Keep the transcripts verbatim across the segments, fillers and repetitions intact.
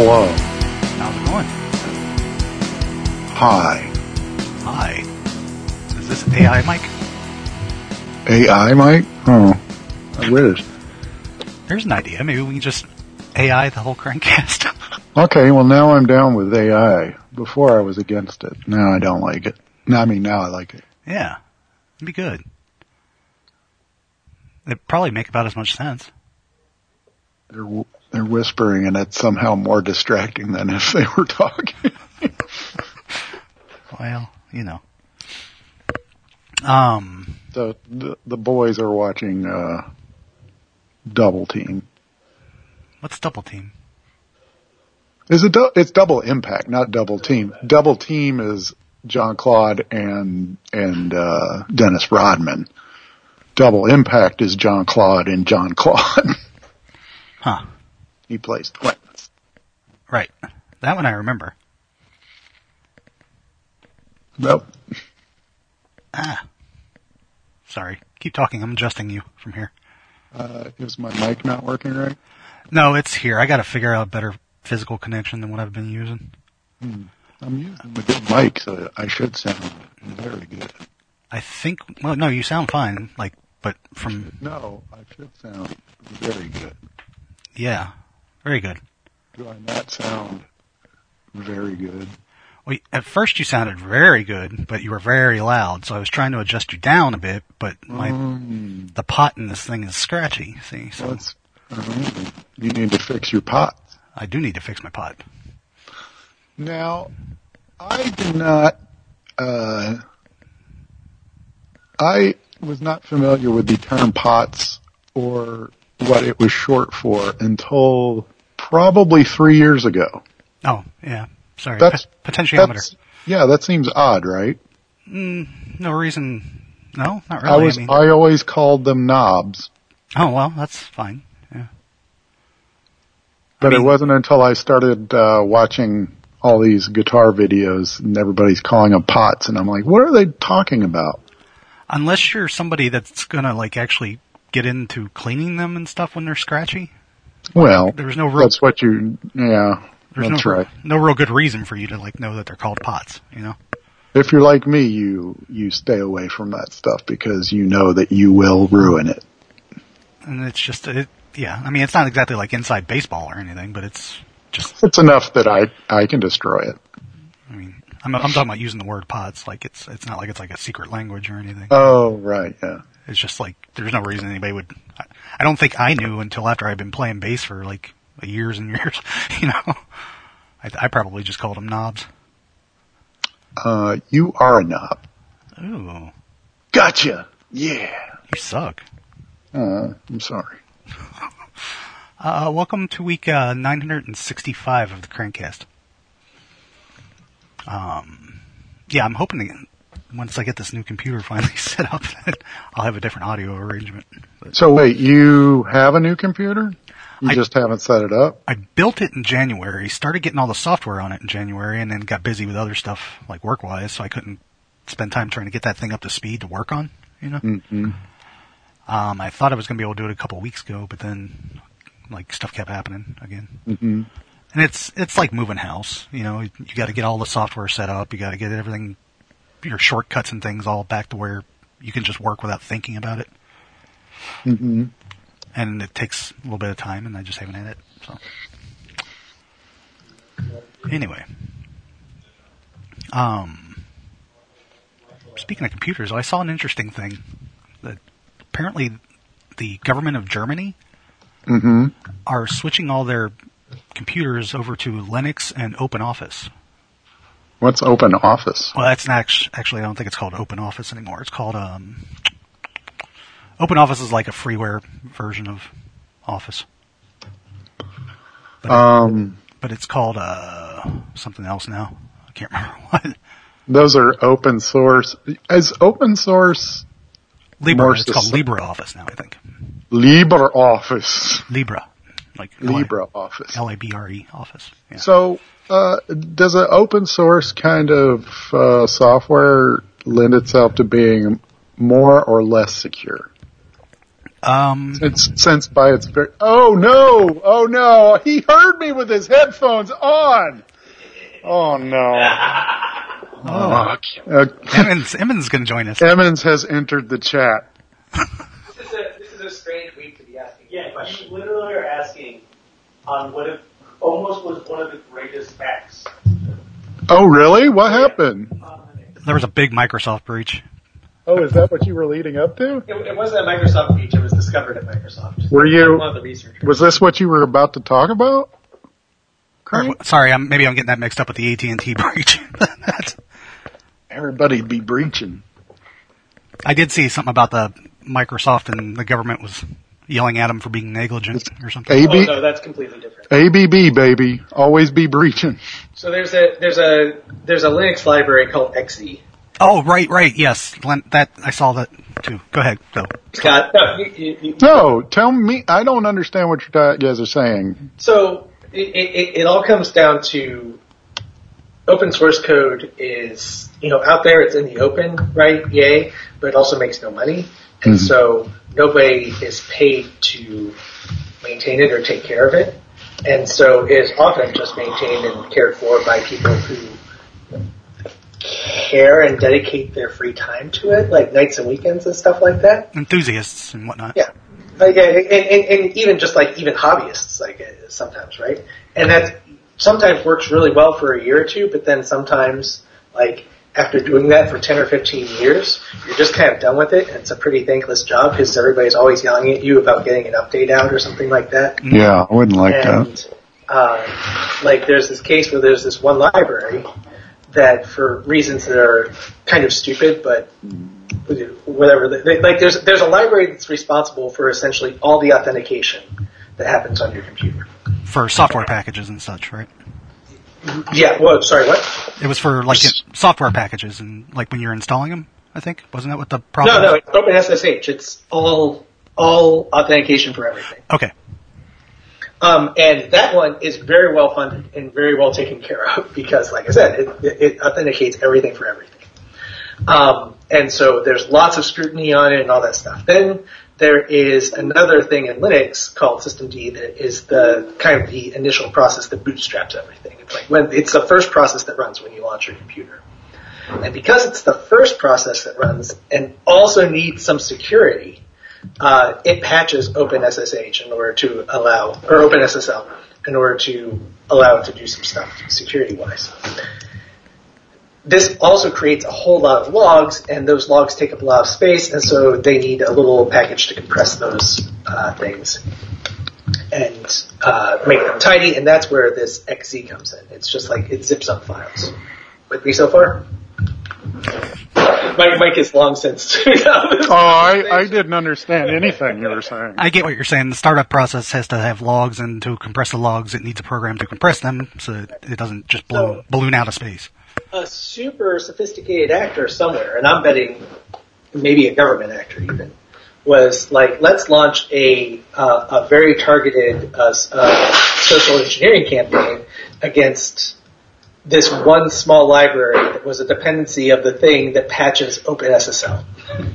Hello. How's it going? Hi. Hi. Is this A I Mike? A I, Mike? Oh, I wish. There's an idea. Maybe we can just A I the whole Crankcast. Okay, well now I'm down with A I. Before I was against it. Now I don't like it. No, I mean now I like it. Yeah. It'd be good. It'd probably make about as much sense. They're they're whispering, and it's somehow more distracting than if they were talking. Well, you know. Um. So the, the boys are watching uh, Double Team. What's Double Team? Is it? Du- it's Double Impact, not Double Team. Double Team is Jean-Claude and and uh, Dennis Rodman. Double Impact is Jean-Claude and Jean-Claude. Huh. He plays twins. Right. That one I remember. Nope. Ah. Sorry. Keep talking. I'm adjusting you from here. Uh, is my mic not working right? No, it's here. I gotta figure out a better physical connection than what I've been using. Hmm. I'm using a good mic, so I should sound very good. I think, well, no, you sound fine, like, but from... No, I should sound very good. Yeah, very good. Do I not sound very good? Well, at first you sounded very good, but you were very loud, so I was trying to adjust you down a bit, but my um, the pot in this thing is scratchy, see, so... Well, it's, uh, you need to fix your pot. I do need to fix my pot. Now, I did not, uh, I was not familiar with the term POTS or what it was short for until probably three years ago. Oh, yeah, sorry, That's, P- potentiometer. That's, yeah, that seems odd, right? Mm, no reason, no, not really. I was, I, mean, I always called them knobs. Oh, well, that's fine, yeah. But I mean, it wasn't until I started, uh, watching all these guitar videos and everybody's calling them pots, and I'm like, what are they talking about? Unless you're somebody that's gonna, like, actually get into cleaning them and stuff when they're scratchy. Well, like, there's no real, that's what you, yeah, there's that's no, right. no real good reason for you to, like, know that they're called pots, you know? If you're like me, you, you stay away from that stuff because you know that you will ruin it. And it's just, it, yeah, I mean, it's not exactly like inside baseball or anything, but it's just... It's enough that I, I can destroy it. I mean, I'm, I'm talking about using the word pots, like it's, it's not like it's like a secret language or anything. Oh, right, yeah. It's just like, there's no reason anybody would, I, I don't think I knew until after I'd been playing bass for like years and years, you know? I, I probably just called them knobs. Uh, you are a knob. Ooh. Gotcha! Yeah! You suck. Uh, I'm sorry. Uh, welcome to week, uh, nine hundred sixty-five of the Crankcast. Um, yeah, I'm hoping to, once I get this new computer finally set up, that I'll have a different audio arrangement. But So wait, you have a new computer? You I- just haven't set it up? I built it in January, started getting all the software on it in January, and then got busy with other stuff, like work-wise, so I couldn't spend time trying to get that thing up to speed to work on, you know? Mm-hmm. Um, I thought I was going to be able to do it a couple of weeks ago, but then, like, stuff kept happening again. Mm-hmm. And it's, it's like moving house, you know, you gotta get all the software set up, you gotta get everything, your shortcuts and things all back to where you can just work without thinking about it. Mm-hmm. And it takes a little bit of time, and I just haven't had it, so. Anyway. Um, speaking of computers, I saw an interesting thing that apparently the government of Germany Mm-hmm. are switching all their computers over to Linux and OpenOffice. What's Open Office? Well, that's not actually, actually, I don't think it's called OpenOffice anymore. It's called, um, OpenOffice is like a freeware version of Office. But, Um, it, but it's called, uh, something else now. I can't remember what. those are open source. Is open source Libra. more It's called system- LibreOffice now, I think. LibreOffice. Libra. Like LibreOffice. L I B R E Office. Yeah. So, uh, does an open source kind of uh, software lend itself to being more or less secure? Um, Since, since by its very, oh no, oh no, he heard me with his headphones on. Oh no. oh. Uh, Emmons, Emmons is going to join us. Emmons has entered the chat. This is a, this is a strange week to be asking. Yeah, you literally are asking on what if almost was one of the greatest facts. Oh really? What happened? There was a big Microsoft breach. Oh, is that what you were leading up to? It, it wasn't a Microsoft breach. It was discovered at Microsoft. Were you? One of the researchers. Was this what you were about to talk about? Or, sorry, I'm, maybe I'm getting that mixed up with the A T and T breach. Everybody'd be breaching. I did see something about the Microsoft and the government was yelling at them for being negligent or something. A B, oh no, that's completely different. A B B, baby. Always be breaching. So there's a there's a there's a Linux library called X E. Oh, right, right, yes. That I saw that too. Go ahead, go. Scott, no, you, you, you, No, tell me. I don't understand what you guys are saying. So it, it, it all comes down to open source code is, you know, out there, it's in the open, right? Yay, but it also makes no money. And Mm-hmm. so nobody is paid to maintain it or take care of it. And so it is often just maintained and cared for by people who care and dedicate their free time to it, like nights and weekends and stuff like that. Enthusiasts and whatnot. Yeah. Like, and, and, and even just like even hobbyists, like uh, sometimes, right? And that sometimes works really well for a year or two, but then sometimes, like after doing that for ten or fifteen years, you're just kind of done with it. And it's a pretty thankless job because everybody's always yelling at you about getting an update out or something like that. Yeah, I wouldn't like and, that. Uh, like there's this case where there's this one library that for reasons that are kind of stupid, but whatever. They, like there's there's a library that's responsible for essentially all the authentication that happens on your computer. For software packages and such, right? Yeah. Well, sorry, what? It was for like it, software packages and like when you're installing them. I think wasn't that what the problem? No, no. was? It's OpenSSH. It's all all authentication for everything. Okay. Um, and that one is very well funded and very well taken care of because, like I said, it, it, it authenticates everything for everything. Um, and so there's lots of scrutiny on it and all that stuff. Then there is another thing in Linux called systemd that is the kind of the initial process that bootstraps everything. It's like when it's the first process that runs when you launch your computer. And because it's the first process that runs and also needs some security, Uh, it patches OpenSSH in order to allow, or OpenSSL in order to allow it to do some stuff security-wise. This also creates a whole lot of logs, and those logs take up a lot of space, and so they need a little package to compress those uh, things and uh, make them tidy, and that's where this X Z comes in. It's just like it zips up files. With me so far? Mike, Mike is long since. Oh, I, I didn't understand anything you were saying. I get what you're saying. The startup process has to have logs, and to compress the logs, it needs a program to compress them, so it doesn't just blow, So- balloon out of space. A super sophisticated actor somewhere, and I'm betting maybe a government actor even, was like, let's launch a uh, a very targeted uh, uh, social engineering campaign against this one small library that was a dependency of the thing that patches OpenSSL.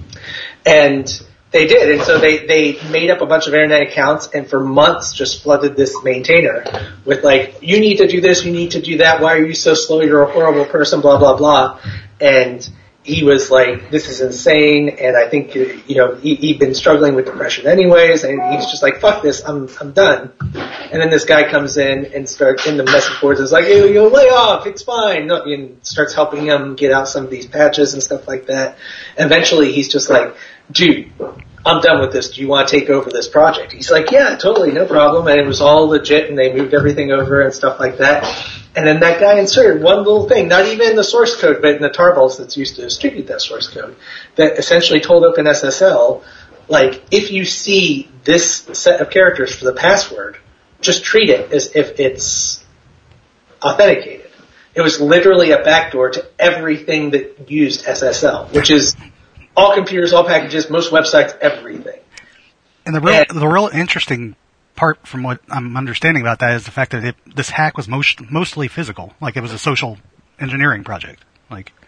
And they did, and so they, they made up a bunch of internet accounts and for months just flooded this maintainer with like, you need to do this, you need to do that, why are you so slow, you're a horrible person, blah, blah, blah. And he was like, this is insane, and I think, you know, he, he'd been struggling with depression anyways, and he's just like, fuck this, I'm I'm done. And then this guy comes in and starts in the message boards, is like, hey, you lay off, it's fine, and starts helping him get out some of these patches and stuff like that. Eventually he's just like, dude, I'm done with this, do you want to take over this project? He's like, yeah, totally, no problem, and it was all legit, and they moved everything over and stuff like that. And then that guy inserted one little thing, not even in the source code, but in the tarballs that's used to distribute that source code, that essentially told OpenSSL, like, if you see this set of characters for the password, just treat it as if it's authenticated. It was literally a backdoor to everything that used S S L, which is all computers, all packages, most websites, everything. And the real, And- the real interesting part from what I'm understanding about that is the fact that it, this hack was most, mostly physical. Like it was a social engineering project. Like,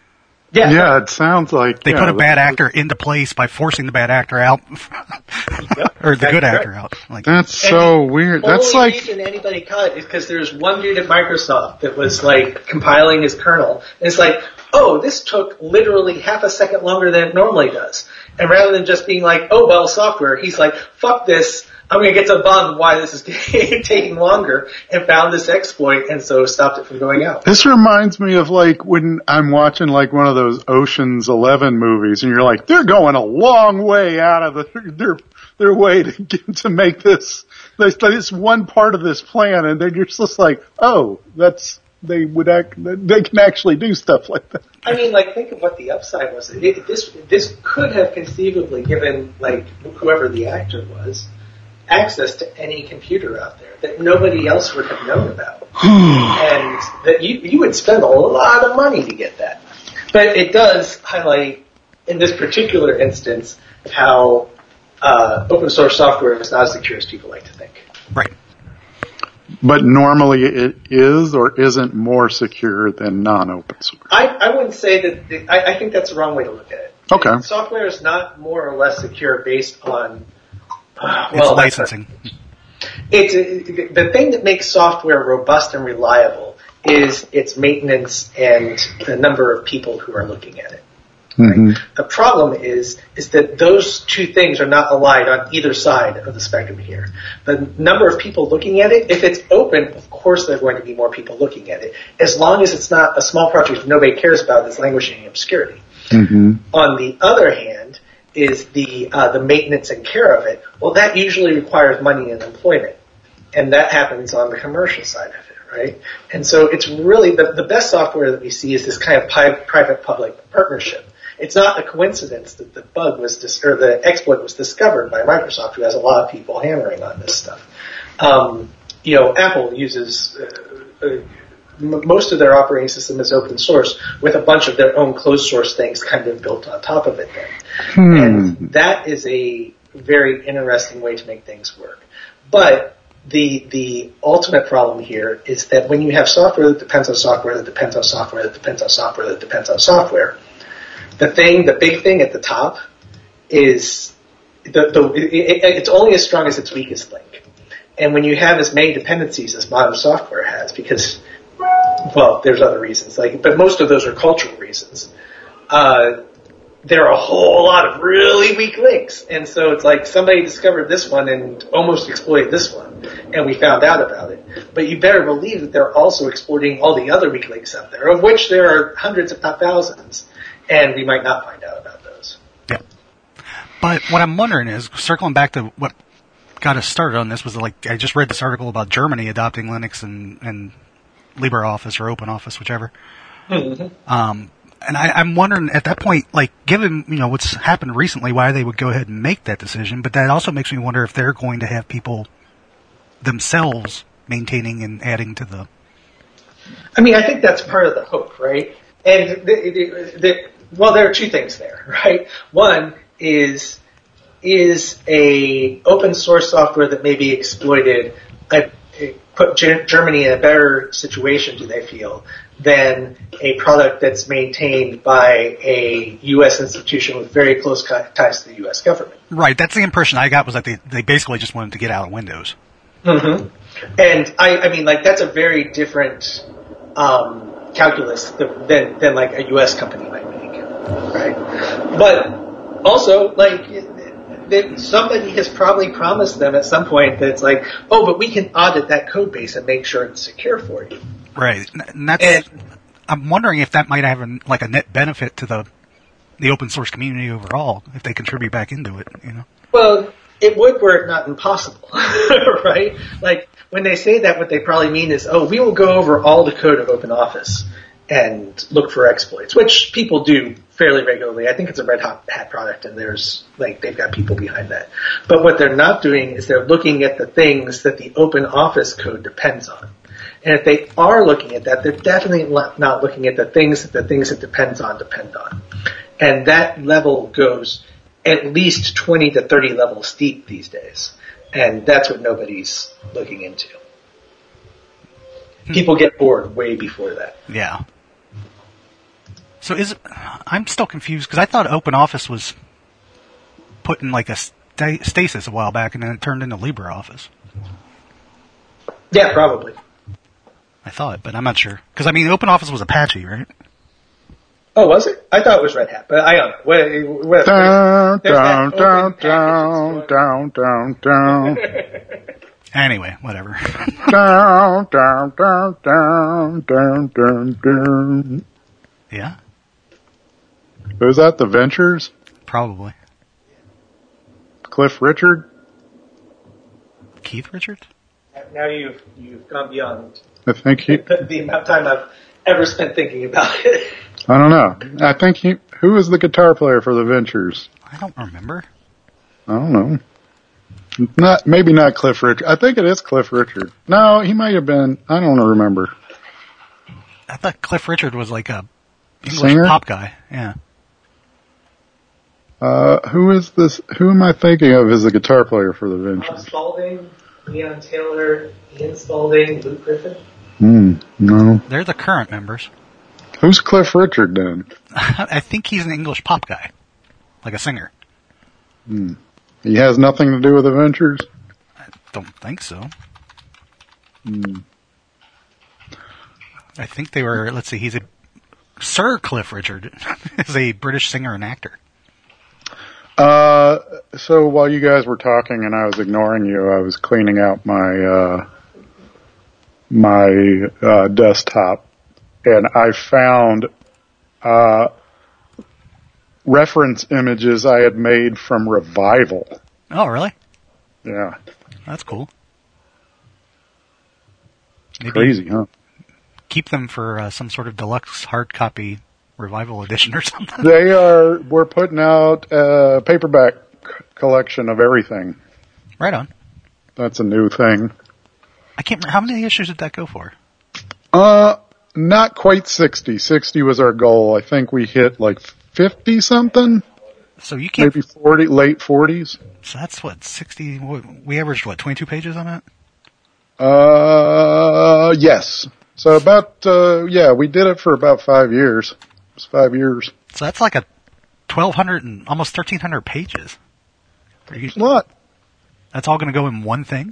Yeah, yeah, it sounds like They yeah, put a bad actor into place by forcing the bad actor out, Yep, or the good that's actor correct. out. Like, That's so weird. The That's only like reason anybody caught it is because there's one dude at Microsoft that was like compiling his kernel. And it's like, oh, this took literally half a second longer than it normally does. And rather than just being like, oh, well, software, he's like, fuck this. I'm going to get to the bottom of why this is taking longer, and found this exploit, and so stopped it from going out. this reminds me of like when I'm watching like one of those Ocean's Eleven movies, and you're like, they're going a long way out of the, their their way to get, to make this this this one part of this plan, and then you're just like, oh, that's they would act, they can actually do stuff like that. I mean, like, think of what the upside was. It, this this could have conceivably given, like, whoever the actor was, access to any computer out there that nobody else would have known about. And that you you would spend a lot of money to get that. But it does highlight, in this particular instance, how uh, open source software is not as secure as people like to think. right. But normally it is or isn't more secure than non-open source. I, I wouldn't say that, the, I, I think that's the wrong way to look at it. Okay. Software is not more or less secure based on Uh, It's well, licensing. It's it, the thing that makes software robust and reliable is its maintenance and the number of people who are looking at it. Mm-hmm. The problem is is that those two things are not aligned on either side of the spectrum here. The number of people looking at it, if it's open, of course there are going to be more people looking at it, as long as it's not a small project that nobody cares about that's languishing in obscurity. Mm-hmm. On the other hand, is the uh, the maintenance and care of it. Well, that usually requires money and employment, and that happens on the commercial side of it, right? And so it's really the, the best software that we see is this kind of pi- private-public partnership. It's not a coincidence that the bug was dis- or the exploit was discovered by Microsoft, who has a lot of people hammering on this stuff. Um, you know, Apple uses. Uh, uh, Most of their operating system is open source with a bunch of their own closed source things kind of built on top of it then. Hmm. And that is a very interesting way to make things work. But the the ultimate problem here is that when you have software that depends on software that depends on software that depends on software that depends on software, the thing, the big thing at the top is the, the it, it, it's only as strong as its weakest link. And when you have as many dependencies as modern software has, because well, there's other reasons, like, but most of those are cultural reasons. Uh, there are a whole lot of really weak links, and so it's like somebody discovered this one and almost exploited this one, and we found out about it. But you better believe that they're also exploiting all the other weak links out there, of which there are hundreds, if not thousands, and we might not find out about those. Yeah. But what I'm wondering is, circling back to what got us started on this, was like I just read this article about Germany adopting Linux and and LibreOffice or OpenOffice, whichever. Mm-hmm. Um, and I, I'm wondering at that point, like, given, you know, what's happened recently, why they would go ahead and make that decision. But that also makes me wonder if they're going to have people themselves maintaining and adding to the... I mean, I think that's part of the hope, right? And, the, the, the, well, there are two things there, right? One is, is a open source software that may be exploited a, put Germany in a better situation, do they feel, than a product that's maintained by a U S institution with very close ties to the U S government. Right, that's the impression I got, was that they, they basically just wanted to get out of Windows. Mm-hmm. And I, I mean, like, that's a very different um, calculus than, than like a U S company might make, right? But also, like, that somebody has probably promised them at some point that it's like, oh, but we can audit that code base and make sure it's secure for you. Right. And that's, and, I'm wondering if that might have a, like a net benefit to the the open source community overall, if they contribute back into it, you know? Well, it would were it not impossible, right? Like, when they say that, what they probably mean is, oh, we will go over all the code of OpenOffice and look for exploits, which people do fairly regularly. I think it's a Red Hat product, and there's, like, they've got people behind that. But what they're not doing is they're looking at the things that the OpenOffice code depends on. And if they are looking at that, they're definitely not looking at the things that the things it depends on depend on. And that level goes at least twenty to thirty levels steep these days. And that's what nobody's looking into. People get bored way before that. Yeah. So is it, I'm still confused because I thought Open Office was put in like a sta- stasis a while back and then it turned into LibreOffice. Yeah, probably. I thought, but I'm not sure. Because, I mean, Open Office was Apache, right? Oh, was it? I thought it was Red Hat, but I don't know. What, what, Down, there's down, that down, open down, package down, down, down. Anyway, whatever. Down, down, down, down, down, down, down. Yeah, Was that the Ventures? probably. Cliff Richard? Keith Richards? Now you've, you've gone beyond I think he, the amount of time I've ever spent thinking about it. I don't know. I think he, who was the guitar player for the Ventures? I don't remember. I don't know. Not, maybe not Cliff Richard. I think it is Cliff Richard. No, he might have been, I don't remember. I thought Cliff Richard was like a English Singer? pop guy. Yeah. Uh, who is this, who am I thinking of as the guitar player for the Bob Ventures? Spalding, Leon Taylor, Ian Spalding, Luke Griffin. Hmm, no. They're the current members. Who's Cliff Richard then? I think he's an English pop guy. Like a singer. Hmm. He has nothing to do with the Ventures? I don't think so. Hmm. I think they were, let's see, he's a, Sir Cliff Richard is a British singer and actor. Uh, so while you guys were talking and I was ignoring you, I was cleaning out my, uh, my, uh, desktop and I found, uh, reference images I had made from Revival. Oh, really? Yeah. That's cool. Maybe Crazy, huh? keep them for uh, some sort of deluxe hard copy Revival edition or something. They are, we're putting out a paperback c- collection of everything. Right on. That's a new thing. I can't remember, how many issues did that go for? Uh, not quite sixty. sixty was our goal. I think we hit like fifty something, So you can't, maybe forty, late forties. so that's what, sixty, we averaged what, twenty-two pages on that? Uh, yes. So about, uh, yeah, we did it for about five years. It was five years. So that's like a twelve hundred and almost thirteen hundred pages. Are you- What? That's all going to go in one thing?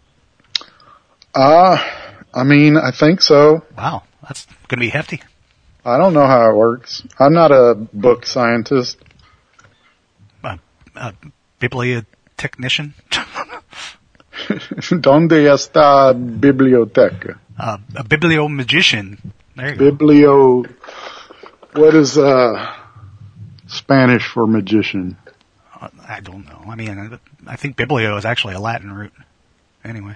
Uh, I mean, I think so. Wow, that's going to be hefty. I don't know how it works. I'm not a book scientist. Uh, uh, bibliotechnician? ¿Dónde está biblioteca? uh, a bibliomagician. There you go. Biblio, what is, uh, Spanish for magician? Uh, I don't know. I mean, I think biblio is actually a Latin root. Anyway.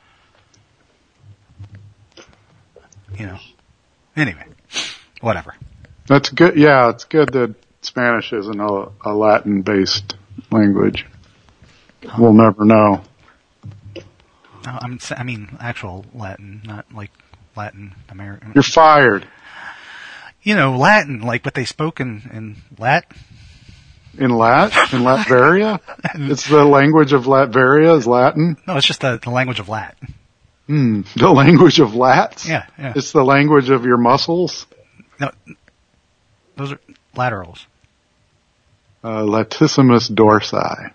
You know. Anyway. Whatever. That's good. Yeah, it's good that Spanish isn't a, a Latin-based language. We'll never know. No, I'm, s- I mean, actual Latin, not like Latin American. You're fired. You know, Latin, like what they spoke in, in Lat. In Lat? In Latveria? It's the language of Latveria is Latin? No, it's just the, the language of Lat. Hmm. The language of Lats? Yeah, yeah. It's the language of your muscles? No, those are laterals. Uh, latissimus dorsi.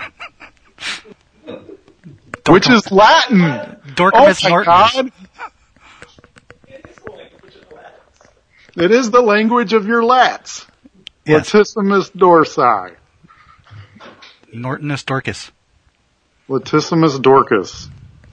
Which is Latin! Dorcas Oh my Norton. God! It is the language of your lats. Yes. Latissimus dorsi. Nortonus Dorcas. Latissimus dorcas.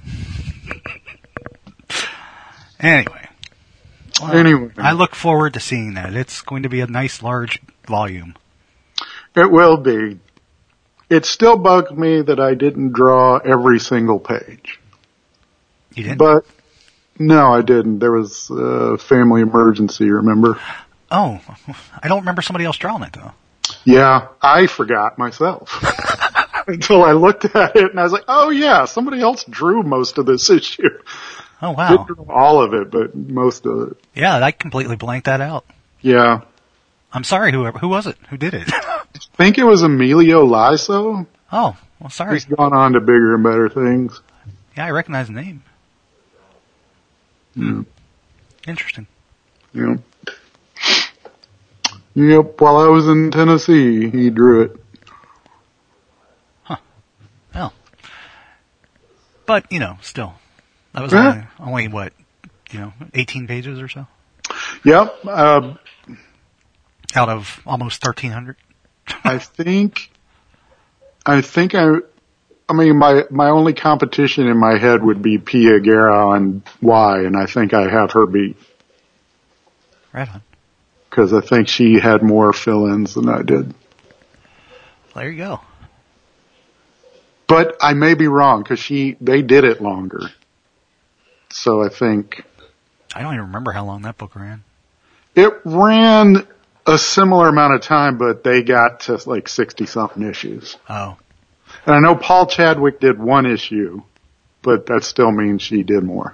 Anyway. Well, Anyway. I look forward to seeing that. It's going to be a nice large volume. It will be. It still bugs me that I didn't draw every single page. You didn't? But, no, I didn't. There was a family emergency, remember? Oh, I don't remember somebody else drawing it though. Yeah, I forgot myself. Until I looked at it and I was like, oh yeah, somebody else drew most of this issue. Oh wow. Didn't draw all of it, but most of it. Yeah, I completely blanked that out. Yeah. I'm sorry, whoever, who was it? Who did it? I think it was Emilio Liso. Oh, well sorry. He's gone on to bigger and better things. Yeah, I recognize the name. Hmm. Interesting. Yeah. Yep, while I was in Tennessee, he drew it. Huh. Well. But, you know, still. That was Yeah. only, only, what, you know, eighteen pages or so? Yep. Uh, Out of almost thirteen hundred? I think, I think I, I mean, my, my only competition in my head would be Pia Guerra on Y, and I think I have her beat. Right on. Because I think she had more fill-ins than I did. There you go. But I may be wrong, because she, they did it longer. So I think... I don't even remember how long that book ran. It ran a similar amount of time, but they got to like sixty-something issues. Oh. And I know Paul Chadwick did one issue, but that still means she did more.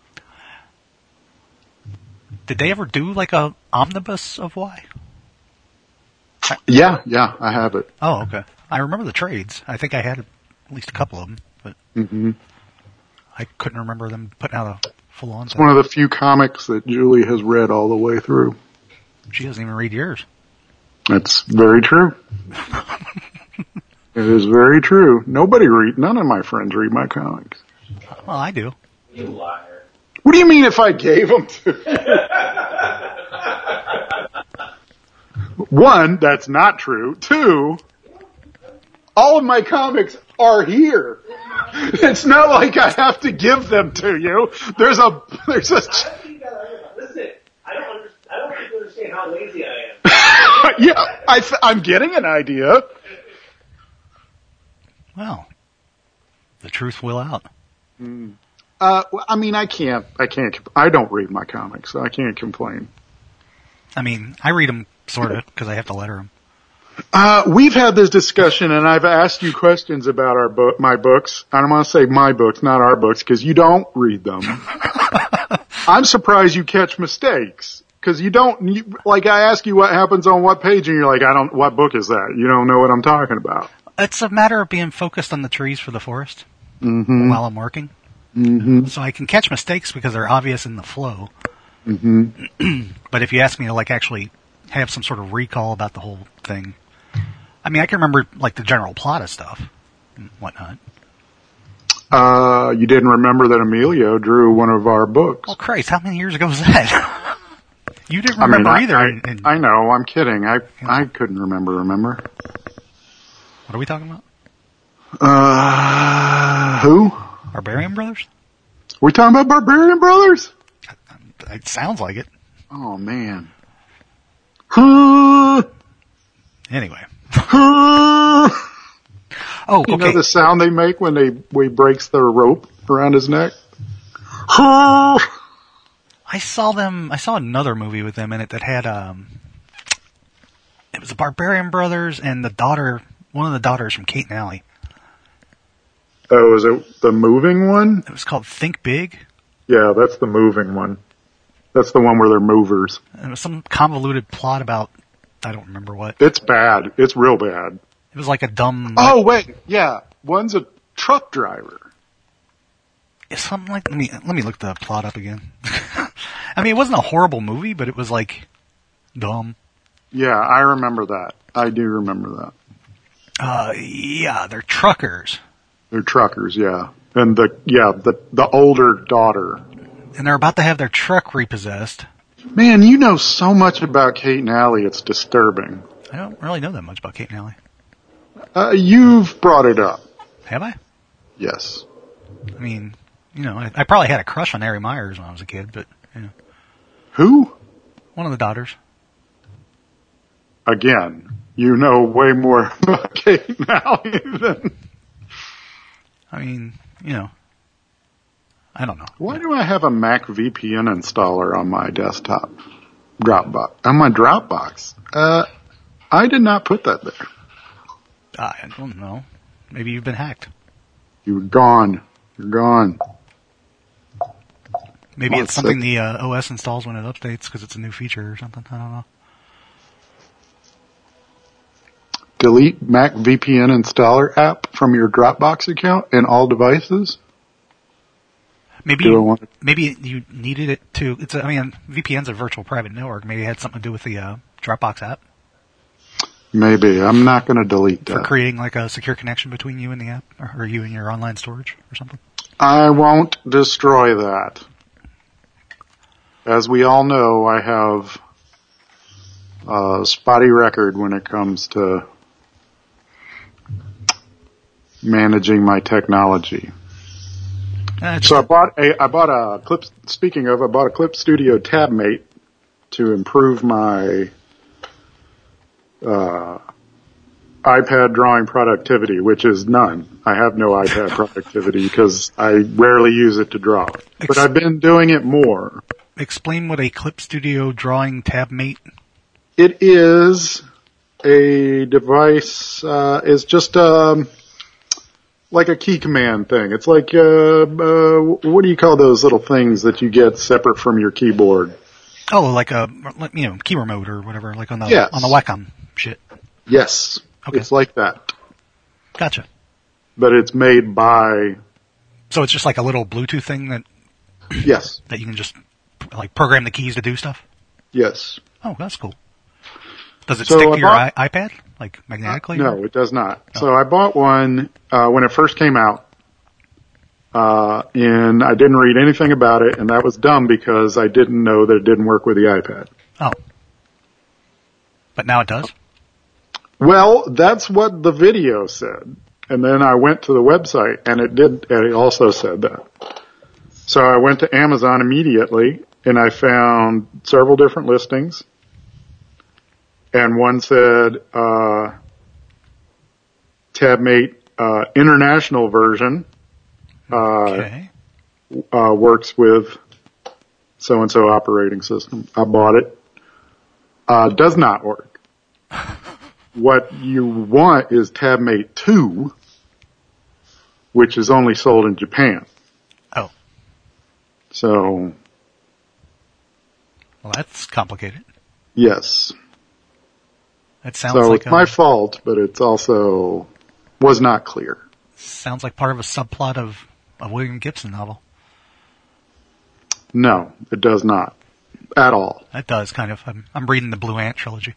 Did they ever do like a omnibus of Y? Yeah, yeah, I have it. Oh, okay. I remember the trades. I think I had at least a couple of them, but hmm I couldn't remember them putting out a full-on It's thing. one of the few comics that Julie has read all the way through. She doesn't even read yours. That's very true. It is very true. Nobody read, none of my friends read my comics. Well, I do. You liar. What do you mean if I gave them to you? One, that's not true. Two, all of my comics are here. It's not like I have to give them to you. There's a, there's a, Listen, I don't understand. I don't think you understand how lazy I am. yeah, I th- I'm getting an idea. Well, the truth will out. Uh, well, I mean, I can't, I can't, I don't read my comics, so I can't complain. I mean, I read them sort of because I have to letter them. Uh, we've had this discussion, and I've asked you questions about our book, my books. I don't want to say my books, not our books, because you don't read them. I'm surprised you catch mistakes, because you don't. You, like, I ask you what happens on what page, and you're like, I don't. What book is that? You don't know what I'm talking about. It's a matter of being focused on the trees for the forest Mm-hmm. while I'm working. Mm-hmm. So I can catch mistakes because they're obvious in the flow. Mm-hmm. But if you ask me to like actually have some sort of recall about the whole thing, I mean, I can remember like the general plot of stuff and whatnot. Uh, you didn't remember that Emilio drew one of our books. Well, Christ, how many years ago was that? You didn't I mean, remember I, either. I, and, and I know. I'm kidding. I I couldn't remember. Remember? what are we talking about? Uh, who? Barbarian Brothers? We talking about Barbarian Brothers? It sounds like it. Oh man. Huh. Anyway. Huh. Oh, You okay. know the sound they make when they when he breaks the rope around his neck? Huh. I saw them, I saw another movie with them in it that had, um, it was the Barbarian Brothers and the daughter, one of the daughters from Kate and Alley. Oh, is it the moving one? It was called Think Big. Yeah, that's the moving one. That's the one where they're movers. And it was some convoluted plot about, I don't remember what. It's bad. It's real bad. It was like a dumb, Oh wait, yeah. One's a truck driver. it's something like, let me, let me look the plot up again. I mean, it wasn't a horrible movie, but it was like, dumb. Yeah, I remember that. I do remember that. Uh, yeah, they're truckers. They're truckers, yeah. And the, yeah, the, the older daughter. And they're about to have their truck repossessed. Man, you know so much about Kate and Alley, it's disturbing. I don't really know that much about Kate and Alley. Uh, you've brought it up. Have I? Yes. I mean, you know, I, I probably had a crush on Harry Myers when I was a kid, but, you know, Who? one of the daughters. Again, you know way more about Kate and Alley than... I mean, you know, I don't know. Why do I have a Mac V P N installer on my desktop? Dropbox. On my Dropbox? Uh, I did not put that there. I don't know. Maybe you've been hacked. You're gone. You're gone. Maybe Well, it's it's something like- the uh, O S installs when it updates because it's a new feature or something. I don't know. Delete Mac V P N installer app from your Dropbox account in all devices. Maybe Do I you, want- maybe you needed it to. It's a, I mean, V P N's a virtual private network. Maybe it had something to do with the uh, Dropbox app. Maybe. I'm not going to delete that. For creating like a secure connection between you and the app, or, or you and your online storage or something? I won't destroy that. As we all know, I have a spotty record when it comes to managing my technology. Uh, So I bought a, I bought a Clip, speaking of, I bought a Clip Studio TabMate to improve my, uh, iPad drawing productivity, which is none. I have no iPad productivity because I rarely use it to draw. But I've been doing it more. Explain what a Clip Studio drawing TabMate. It is a device, uh, it's just, um, like a key command thing. It's like, uh, uh, what do you call those little things that you get separate from your keyboard? Oh, like a, you know, key remote or whatever, like on the, Yes. on the Wacom shit. Yes. Okay. It's like that. Gotcha. But it's made by, So it's just like a little Bluetooth thing that, yes, that you can just, like, program the keys to do stuff? yes. Oh, that's cool. Does it So stick I to your bought- I- iPad? Like, magnetically? No, it does not. So I bought one, uh, when it first came out, uh, and I didn't read anything about it, and that was dumb because I didn't know that it didn't work with the iPad. Oh. But now it does? Well, that's what the video said. And then I went to the website and it did, and it also said that. So I went to Amazon immediately and I found several different listings. And one said, uh, TabMate, uh, international version, uh, Okay. uh, works with so-and-so operating system. I bought it. Uh, does not work. What you want is TabMate two, which is only sold in Japan. Oh. So, Well, that's complicated. yes. That sounds So like it's a, my fault, but it's also was not clear. sounds like part of a subplot of a William Gibson novel. No, it does not. At all. That does, kind of. I'm, I'm reading the Blue Ant trilogy.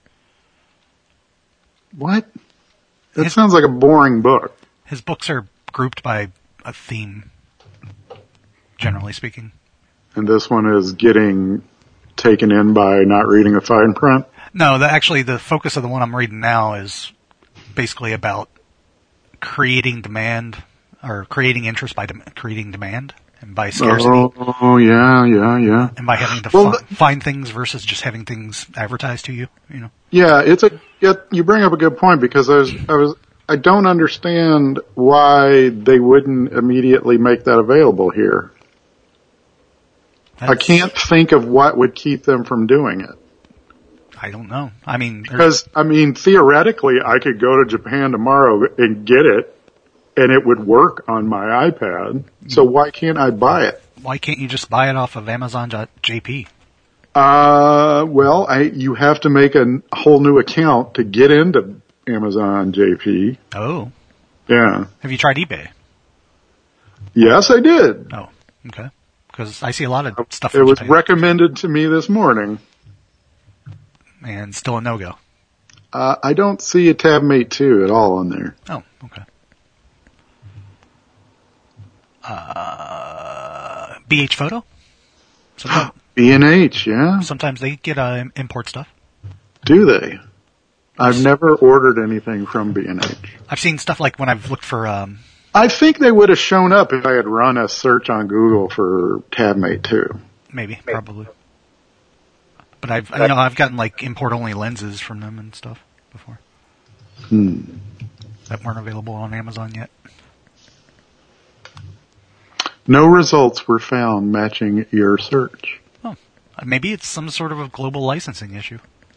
What? That His- sounds like a boring book. His books are grouped by a theme, generally speaking. And this one is getting taken in by not reading the fine print. No, the, actually, the focus of the one I'm reading now is basically about creating demand, or creating interest by dem- creating demand, and by scarcity, Oh, oh, yeah, yeah, yeah. and by having to Well, fi- find things versus just having things advertised to you. You know, Yeah, it's a, it, you bring up a good point because I was, I was, I don't understand why they wouldn't immediately make that available here. I That's- can't think of what would keep them from doing it. I don't know. I mean, there's- Because, I mean, theoretically, I could go to Japan tomorrow and get it, and it would work on my iPad. So why can't I buy it? why can't you just buy it off of Amazon dot J P? Uh, well, I, you have to make a whole new account to get into Amazon J P. Oh, Yeah. have you tried eBay? Yes, I did. Oh, okay. Because I see a lot of stuff It from was Japan, recommended to me this morning. and still a no-go. Uh, I don't see a TabMate two at all on there. Oh, okay. Uh, B H Photo? Sometimes, B and H, yeah? sometimes they get uh, import stuff. Do they? I've never ordered anything from B and H. I've seen stuff like when I've looked for, um, I think they would have shown up if I had run a search on Google for TabMate two. maybe, probably. But I've, you know, I've gotten like import-only lenses from them and stuff before Hmm. that weren't available on Amazon yet. No results were found matching your search. Oh, maybe it's some sort of a global licensing issue.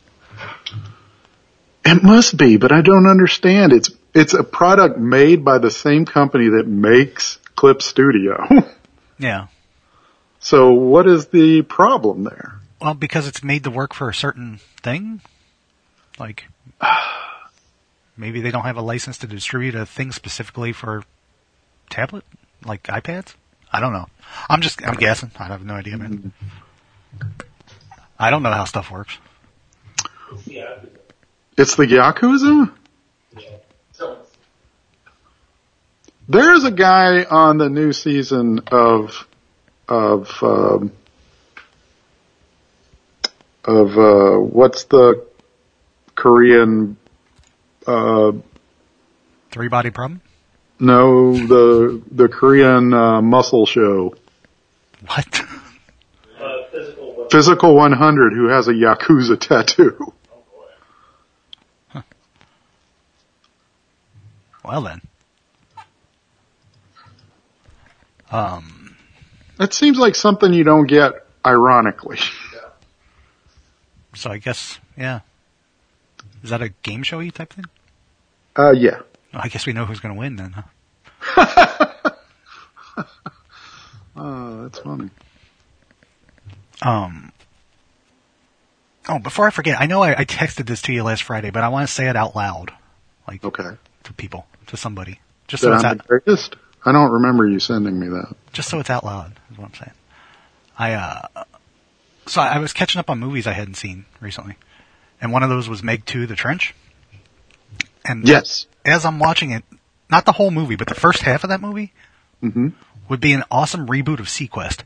It must be, but I don't understand. It's it's a product made by the same company that makes Clip Studio. Yeah. So what is the problem there? Well, because it's made to work for a certain thing. Like, maybe they don't have a license to distribute a thing specifically for tablet, like iPads. I don't know. I'm just, I'm guessing. I have no idea, man. I don't know how stuff works. Yeah. It's the Yakuza? Yeah. So, There's a guy on the new season of, of, um, of, uh, what's the Korean, uh, Three Body Problem? no, the, the Korean, uh, muscle show. What? uh, physical one. Physical one hundred, who has a Yakuza tattoo. Well then. Um, That seems like something you don't get ironically. so I guess, yeah. Is that a game showy type thing? Uh, yeah. Well, I guess we know who's going to win then, huh? Oh, that's funny. Um, oh, before I forget, I know I, I texted this to you last Friday, but I want to say it out loud. Like, Okay. to people, to somebody. Just That so it's I'm out, the greatest? I don't remember you sending me that. just so it's out loud, is what I'm saying. I, uh, so I was catching up on movies I hadn't seen recently. And one of those was Meg two, The Trench. And Yes. as I'm watching it, not the whole movie, but the first half of that movie hmm would be an awesome reboot of Sequest.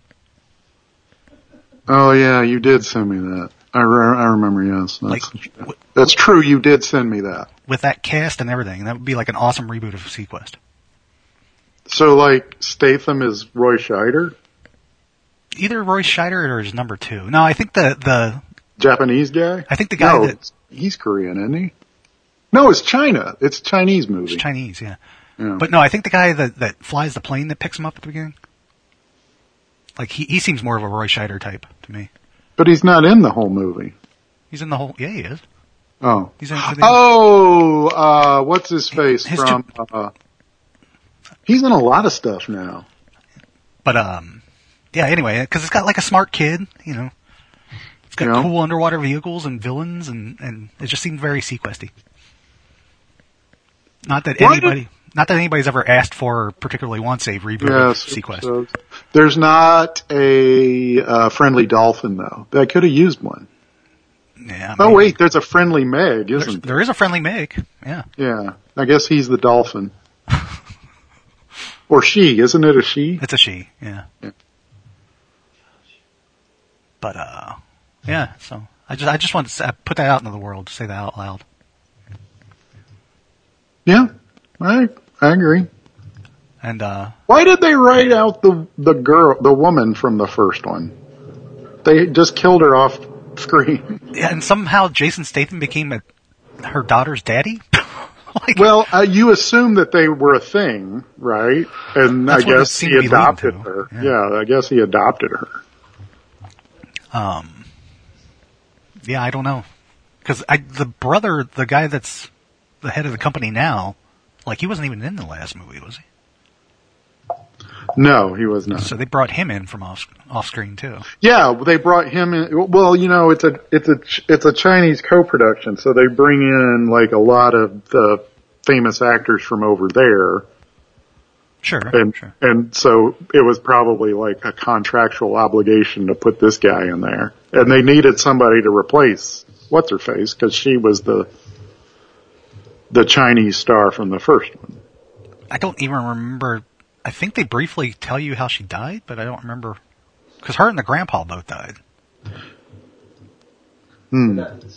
Oh yeah, you did send me that. I, re- I remember, yes. That's, Like, w- that's true, you did send me that. with that cast and everything, that would be like an awesome reboot of Sequest. So like, Statham is Roy Scheider? Either Roy Scheider or his number two. No, I think the, the, Japanese guy? I think the guy no, that, he's Korean, isn't he? No, it's China. It's a Chinese movie. it's Chinese, yeah. Yeah. But no, I think the guy that, that flies the plane that picks him up at the beginning, like he, he seems more of a Roy Scheider type to me. But he's not in the whole movie. He's in the whole, yeah, he is. Oh. He's in the, Oh, uh, what's his face His from, uh, he's in a lot of stuff now. But, um, yeah, anyway, cause it's got like a smart kid, you know. It's got Yeah. cool underwater vehicles and villains and, and it just seemed very Sequesty. Not that Why did- anybody, not that anybody's ever asked for or particularly wants a reboot Yes. of Sequest. so- There's not a, uh, friendly dolphin though. I could have used one. Yeah. Oh maybe. wait, there's a friendly Meg, There's, isn't there? there is a friendly Meg. Yeah. Yeah. I guess he's the dolphin. Or she, isn't it a she? It's a she. Yeah. Yeah. But, uh, yeah, so I just, I just wanted to say, put that out into the world, to say that out loud. Yeah. I, I agree. And, uh, Why did they write out the, the girl, the woman from the first one? They just killed her off screen. yeah, and somehow Jason Statham became a, her daughter's daddy? like, Well, uh, you assume that they were a thing, right? And That's I what it guess seemed he to be leading adopted to. her. Yeah. Yeah. I guess he adopted her. um, yeah, I don't know. Cause I, the brother, the guy that's the head of the company now, like he wasn't even in the last movie, was he? No, he was not. So they brought him in from off, off screen too. Yeah, they brought him in. Well, you know, it's a it's a it's a Chinese co-production, so they bring in like a lot of the famous actors from over there, Sure, and sure. and so it was probably like a contractual obligation to put this guy in there, and they needed somebody to replace what's her face because she was the the Chinese star from the first one. I don't even remember. I think they briefly tell you how she died, but I don't remember. Because her and the grandpa both died. Hmm.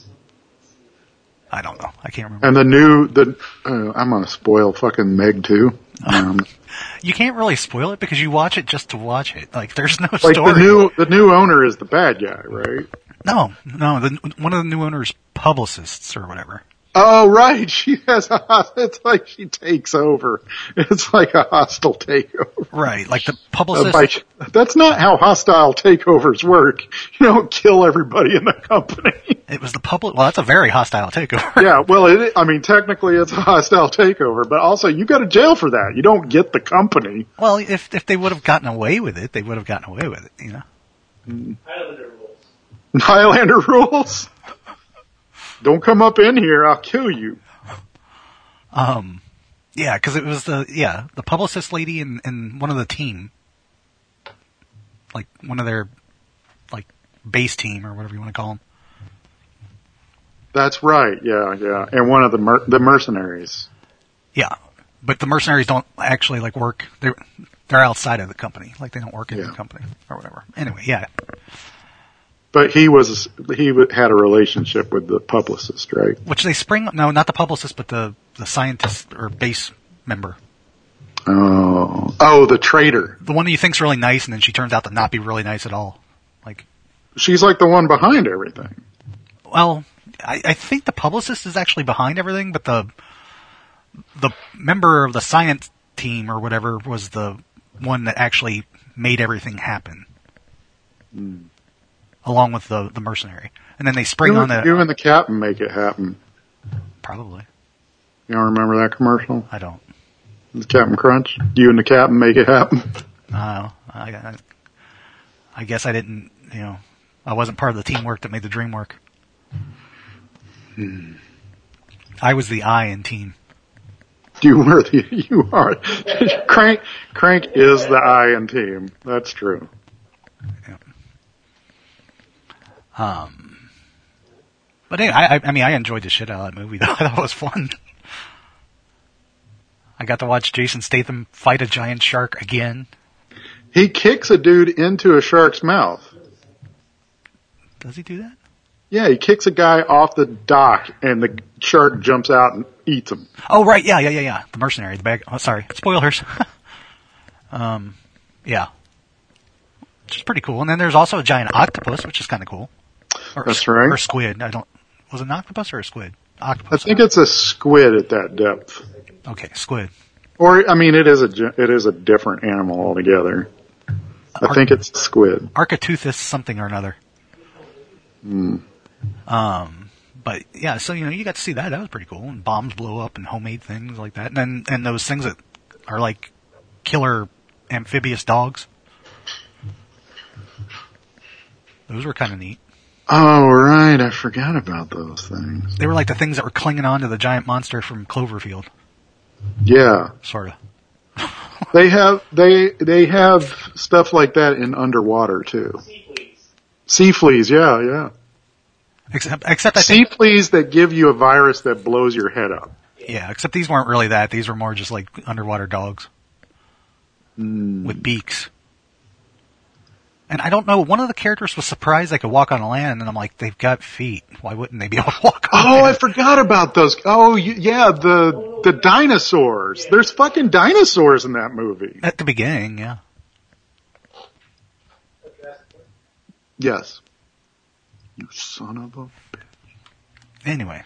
I don't know. I can't remember. And the new the uh, I'm gonna spoil fucking Meg too. Um, You can't really spoil it because you watch it just to watch it. Like, there's no like story. the new the new owner is the bad guy, right? No, no. The, one of the new owner's publicists or whatever. Oh, right. She has a, it's like she takes over. It's like a hostile takeover. Right. Like the Uh, publicist. by- that's not how hostile takeovers work. You don't kill everybody in the company. It was the public. Well, that's a very hostile takeover. Yeah, well, it, I mean, technically it's a hostile takeover, but also you go to jail for that. You don't get the company. Well, if if they would have gotten away with it, they would have gotten away with it. You know. Highlander rules. Highlander rules. Don't come up in here, I'll kill you. Um. Yeah, because it was the yeah the publicist lady and and one of the team, like one of their like base team or whatever you want to call them. That's right. Yeah, yeah. And one of the mer- the mercenaries. Yeah, but the mercenaries don't actually like work. They're they're outside of the company. Like they don't work in Yeah. the company or whatever. Anyway, yeah. But he was he w- had a relationship with the publicist, right? Which they spring no, not the publicist, but the the scientist or base member. Oh, oh, the traitor. The one that you think's really nice, and then she turns out to not be really nice at all. Like, She's like the one behind everything. well, I, I think the publicist is actually behind everything, but the the member of the science team or whatever was the one that actually made everything happen, Mm. along with the the mercenary. And then they spring You, on that. you and the captain make it happen. Probably, You don't remember that commercial? I don't. The Captain Crunch. You and the captain make it happen. Uh, I, I, I guess I didn't. You know, I wasn't part of the teamwork that made the dream work. Hmm. I was the I in team. You were the you are Crank. Crank is the I in team. That's true. Yeah. Um, but anyway, I, I, I mean, I enjoyed the shit out of that movie. Though I thought it was fun. I got to watch Jason Statham fight a giant shark again. He kicks a dude into a shark's mouth. Does he do that? Yeah, he kicks a guy off the dock, and the shark jumps out and eats him. Oh, right. Yeah, yeah, yeah, yeah. The mercenary. The bag. Oh, sorry. Spoilers. um, yeah. Which is pretty cool. And then there's also a giant octopus, which is kind of cool. Or, That's right. Or squid. I don't. Was it an octopus or a squid? I Octopus. think it's a squid at that depth. Okay, squid. Or, I mean, it is a ge- it is a different animal altogether. I Ar- think it's a squid. Architeuthis something or another. Mm. Um, but yeah, so you know, you got to see that. That was pretty cool. And bombs blow up and homemade things like that. And then and those things that are like killer amphibious dogs. Those were kind of neat. Oh, right. I forgot about those things. They were like the things that were clinging on to the giant monster from Cloverfield, Yeah. sort of. They have, they, they have stuff like that in underwater too. Sea fleas, yeah, yeah. Except, except I Sea think, fleas that give you a virus that blows your head up. yeah, except these weren't really that. These were more just like underwater dogs Mm. with beaks. And I don't know, one of the characters was surprised they could walk on land, and I'm like, they've got feet. Why wouldn't they be able to walk on Oh, I land? forgot about those. Oh, y- yeah, the the dinosaurs. There's fucking dinosaurs in that movie. At the beginning, yeah. Yes. You son of a bitch. Anyway.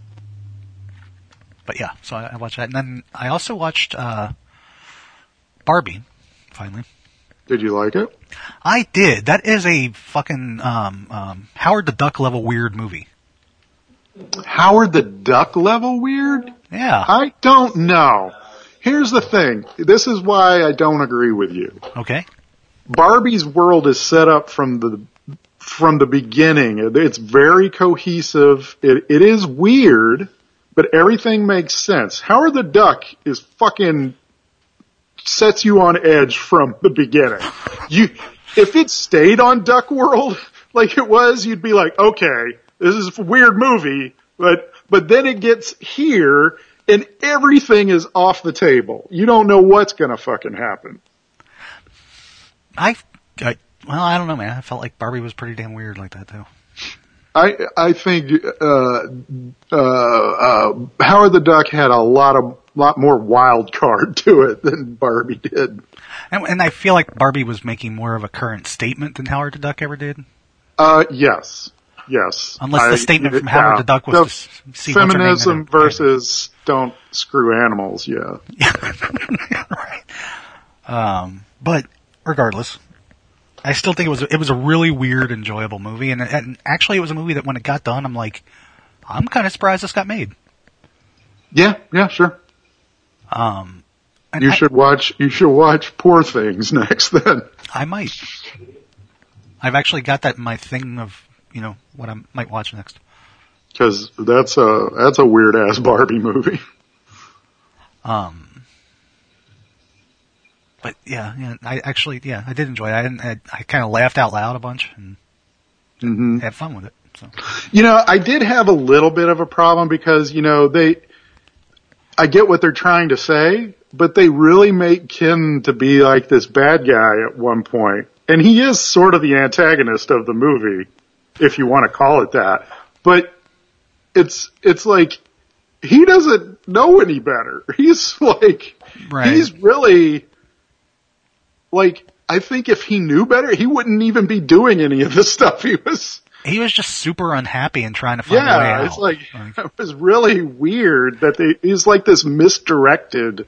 But yeah, so I, I watched that. And then I also watched, uh, Barbie, finally. Did you like it? I did. That is a fucking, um, um, Howard the Duck level weird movie. Howard the Duck level weird? Yeah. I don't know. Here's the thing. This is why I don't agree with you. Okay. Barbie's world is set up from the from the beginning. It's very cohesive. It, it is weird, but everything makes sense. Howard the Duck is fucking sets you on edge from the beginning. You, if it stayed on Duck World like it was, you'd be like, okay, this is a weird movie, but but then it gets here and everything is off the table. You don't know what's gonna fucking happen. I, I, well, I don't know, man. I felt like Barbie was pretty damn weird like that, too. I I think uh, uh, uh, Howard the Duck had a lot of lot more wild card to it than Barbie did. And, and I feel like Barbie was making more of a current statement than Howard the Duck ever did. Uh, yes, yes. Unless the I- statement from yeah, Howard the Duck was the to s- see what's her name in feminism it. versus don't screw animals. Yeah. Right. Um, but regardless, I still think it was it was a really weird, enjoyable movie, and, and actually, it was a movie that when it got done, I'm like, I'm kind of surprised this got made. Yeah, yeah, sure. Um, and You I, should watch. You should watch Poor Things next. Then I might. I've actually got that in my thing of you know what I might watch next. because that's a that's a weird ass Barbie movie. Um. But yeah, yeah, I actually, yeah, I did enjoy it. I didn't, I, I kind of laughed out loud a bunch and Mm-hmm. had fun with it. So. You know, I did have a little bit of a problem because, you know, they, I get what they're trying to say, but they really make Ken to be like this bad guy at one point. And he is sort of the antagonist of the movie, if you want to call it that. But it's, it's like, he doesn't know any better. He's like, right. He's really, like, I think if he knew better, he wouldn't even be doing any of the stuff he was. He was just super unhappy and trying to find yeah, a way out. Yeah, it's like, like, it was really weird that they, he's like this misdirected,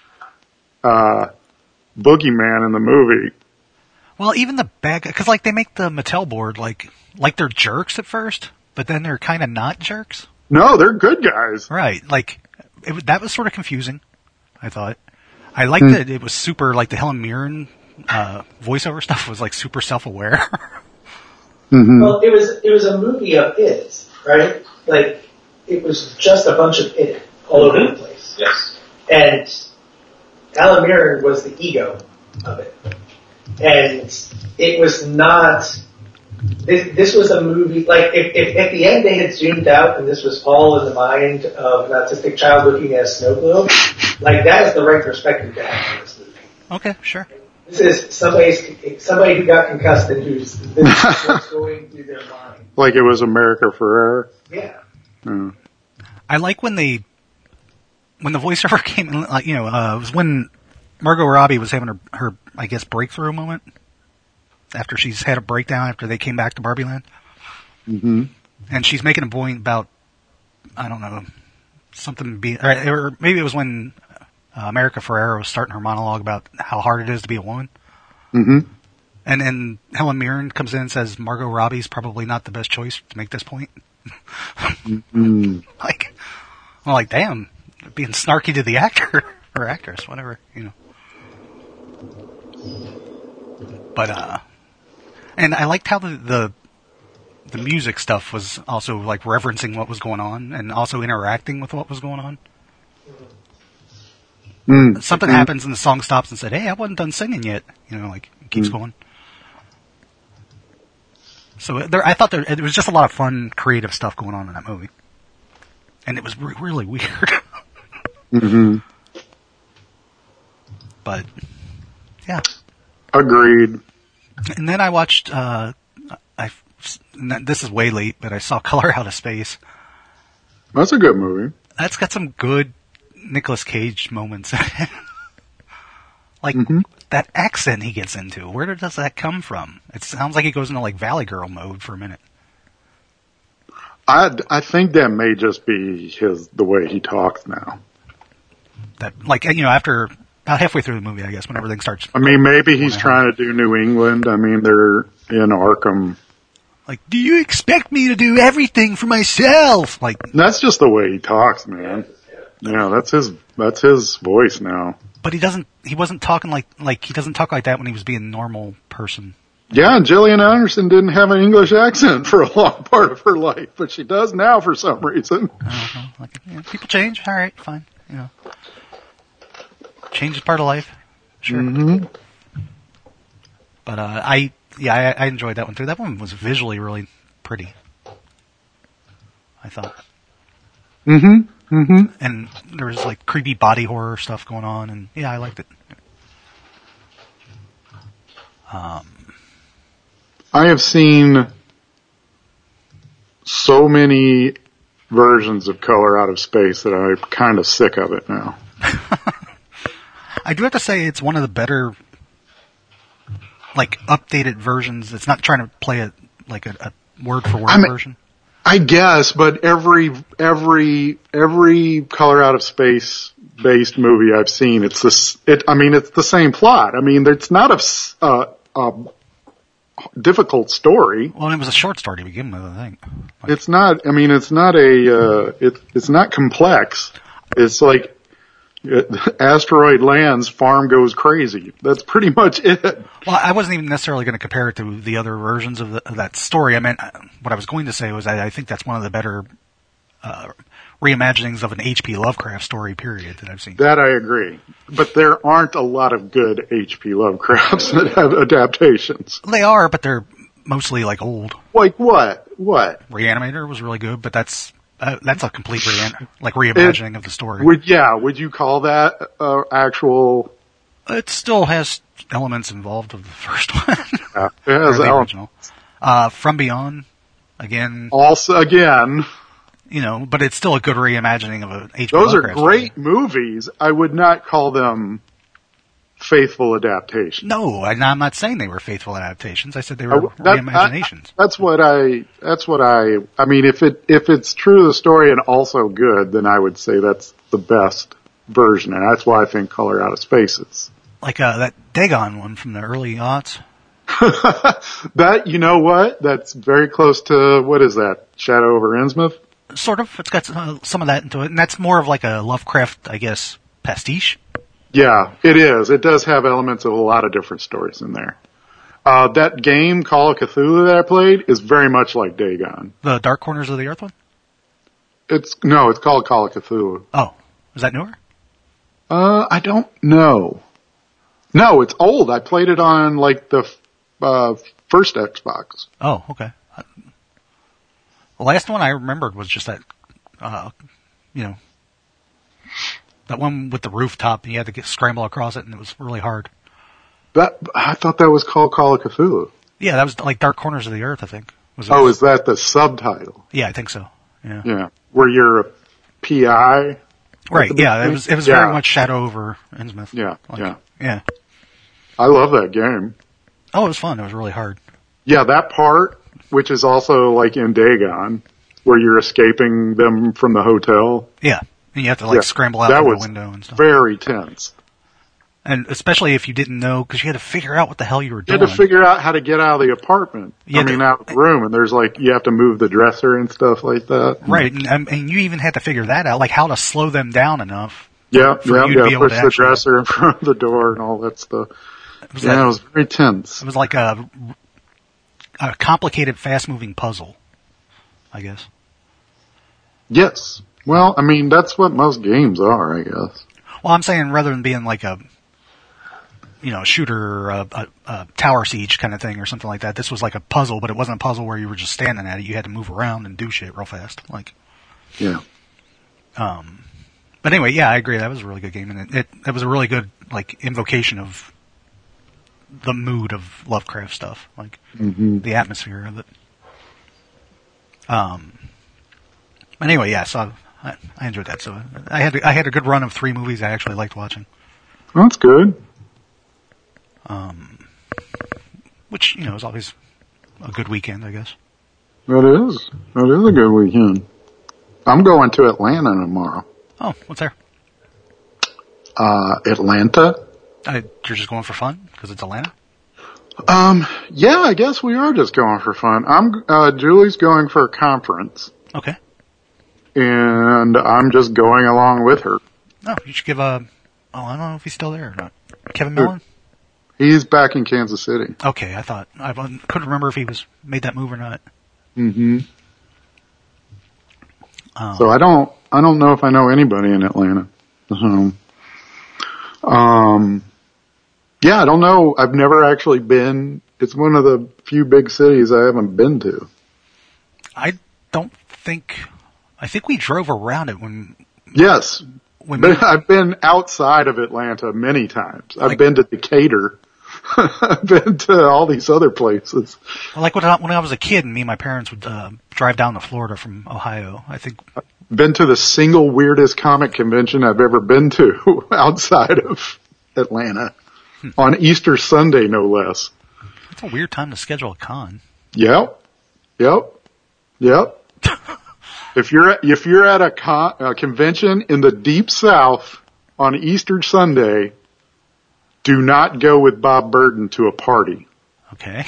uh, boogeyman in the movie. Well, even the bad guy, cause like they make the Mattel board like, like they're jerks at first, but then they're kind of not jerks. No, they're good guys. Right. Like, it, that was sort of confusing, I thought. I liked mm. that it was super, like the Helen Mirren, uh, voiceover stuff was like super self-aware. Mm-hmm. Well, it was it was a movie of it, right? Like, it was just a bunch of it all over the place. Yes. And Alan Mirren was the ego of it. And it was not, this, this was a movie, like, if, if at the end they had zoomed out and this was all in the mind of an autistic child looking at a snow globe, like, that is the right perspective to have in this movie. Okay, sure. This is somebody's, somebody who got concussed and who's, this is what's going through their mind. Like it was America Ferrera? Yeah. Mm. I like when they, when the voiceover came in, like, you know, uh, it was when Margot Robbie was having her, her, I guess, breakthrough moment. After she's had a breakdown after they came back to Barbie Land. Mm-hmm. And she's making a point about, I don't know, something be, or, or maybe it was when uh, America Ferrera was starting her monologue about how hard it is to be a woman. Mm-hmm. And then Helen Mirren comes in and says Margot Robbie's probably not the best choice to make this point. mm-hmm. Like, I'm like, damn, being snarky to the actor or actress, whatever, you know. But, uh, and I liked how the, the, the music stuff was also like referencing what was going on and also interacting with what was going on. Mm. Something mm. happens and the song stops and said, hey, I wasn't done singing yet. You know, like, it keeps mm. going. So there, I thought there, it was just a lot of fun, creative stuff going on in that movie. And it was re- really weird. mm-hmm. But, yeah. Agreed. And then I watched, uh, I, this is way late, but I saw Color Out of Space. That's a good movie. That's got some good Nicolas Cage moments in it. Like, mm-hmm. that accent he gets into, where does that come from? It sounds like he goes into like Valley Girl mode for a minute. I, I think that may just be his, the way he talks now. That, like, you know, after, about halfway through the movie, I guess, when everything starts. I mean, maybe he's trying to do New England. I mean, they're in Arkham. Like, do you expect me to do everything for myself? Like, that's just the way he talks, man. Yeah, that's his, that's his voice now. But he doesn't, he wasn't talking like, like, he doesn't talk like that when he was being a normal person. Yeah, and Gillian Anderson didn't have an English accent for a long part of her life, but she does now for some reason. Uh-huh. Like, yeah, people change. All right, fine. You know, change is part of life. Sure. Mm-hmm. But uh, I, yeah, I, I enjoyed that one too. That one was visually really pretty, I thought. Mm-hmm. Mm-hmm. And there was like creepy body horror stuff going on, and yeah, I liked it. Um, I have seen so many versions of Color Out of Space that I'm kind of sick of it now. I do have to say it's one of the better, like, updated versions. It's not trying to play it like a, a word for word version. I guess, but every every every Color Out of Space based movie I've seen, it's this. It, I mean, it's the same plot. I mean, it's not a, a, a difficult story. Well, it was a short story to begin with, I think. Like, it's not. I mean, it's not a. Uh, it, it's not complex. It's like asteroid lands, farm goes crazy. That's pretty much it. Well, I wasn't even necessarily going to compare it to the other versions of, the, of that story. I meant, what I was going to say was I, I think that's one of the better uh, reimaginings of an H P Lovecraft story, period, that I've seen. That I agree. But there aren't a lot of good H P Lovecrafts that have adaptations. They are, but they're mostly like old. Like what? What? Reanimator was really good, but that's uh, that's a complete re- like reimagining it, of the story. Would yeah? Would you call that uh, actual? It still has elements involved of the first one. Yeah, it has the elements. original. Uh, From Beyond, again. Also, again. You know, but it's still a good reimagining of an H P Those Lovecraft are great story. movies. I would not call them faithful adaptations. No, I, I'm not saying they were faithful adaptations. I said they were I, that, reimaginations. I, that's what I. That's what I. I mean, if it if it's true to the story and also good, then I would say that's the best version, and that's why I think Color Out of Space is. Like uh, that Dagon one from the early aughts. That, you know what? That's very close to, what is that? Shadow over Innsmouth? Sort of. It's got uh, some of that into it, and that's more of like a Lovecraft, I guess, pastiche. Yeah, it is. It does have elements of a lot of different stories in there. Uh, that game, Call of Cthulhu, that I played, is very much like Dagon. The Dark Corners of the Earth one? It's, no, it's called Call of Cthulhu. Oh. Is that newer? Uh, I don't know. No, it's old. I played it on, like, the, uh, first Xbox. Oh, okay. The last one I remembered was just that, uh, you know, that one with the rooftop, and you had to get, scramble across it, and it was really hard. That, I thought that was called Call of Cthulhu. Yeah, that was like Dark Corners of the Earth, I think. Was it? Oh, is that the subtitle? Yeah, I think so. Yeah. Yeah. Where you're a P I? Right, yeah, it was, it was yeah. very much Shadow over Innsmouth. Yeah, like, yeah. Yeah. I love that game. Oh, it was fun. It was really hard. Yeah, that part, which is also like in Dagon, where you're escaping them from the hotel. Yeah. And you have to like yeah, scramble out that through was the window and stuff. Very tense. And especially if you didn't know, because you had to figure out what the hell you were You doing. had to figure out how to get out of the apartment. You I had mean, to- out of the room, and there's like, you have to move the dresser and stuff like that. Right, and, um, and you even had to figure that out, like how to slow them down enough. Yeah, for yeah, you to yeah, be able push to the actually- dresser in front of the door and all that stuff. It was, Yeah, like, it was very tense. it was like a, a complicated, fast-moving puzzle, I guess. Yes. Well, I mean, that's what most games are, I guess. Well, I'm saying rather than being like a, you know, shooter or a, a, a tower siege kind of thing or something like that, this was like a puzzle, but it wasn't a puzzle where you were just standing at it. You had to move around and do shit real fast. Like, Yeah. um, but anyway, yeah, I agree. That was a really good game, and it, it, it was a really good like invocation of the mood of Lovecraft stuff, like Mm-hmm. the atmosphere of it. Um. Anyway, yeah, so I, I enjoyed that. So I had I had a good run of three movies I actually liked watching. That's good. Um, which you know is always a good weekend, I guess. That is. That is a good weekend. I'm going to Atlanta tomorrow. Oh, what's there? Uh, Atlanta? Uh, you're just going for fun because it's Atlanta. Um, yeah, I guess we are just going for fun. I'm, uh, Julie's going for a conference, Okay. and I'm just going along with her. Oh, you should give a. Oh, I don't know if he's still there or not. Kevin Who? Millen. He's back in Kansas City. Okay, I thought I couldn't remember if he was made that move or not. Mm-hmm. Um, So I don't, I don't know if I know anybody in Atlanta. So, um, yeah, I don't know. I've never actually been. It's one of the few big cities I haven't been to. I don't think. I think we drove around it when Yes, when but I've been outside of Atlanta many times. I've Like- been to Decatur. I've been to all these other places. like when I, when I was a kid and me and my parents would uh, drive down to Florida from Ohio. I think Been to the single weirdest comic convention I've ever been to outside of Atlanta. On Easter Sunday, no less. it's a weird time to schedule a con. Yep. Yep. Yep. If you're at, if you're at a, con, a convention in the deep South on Easter Sunday, do not go with Bob Burden to a party. Okay.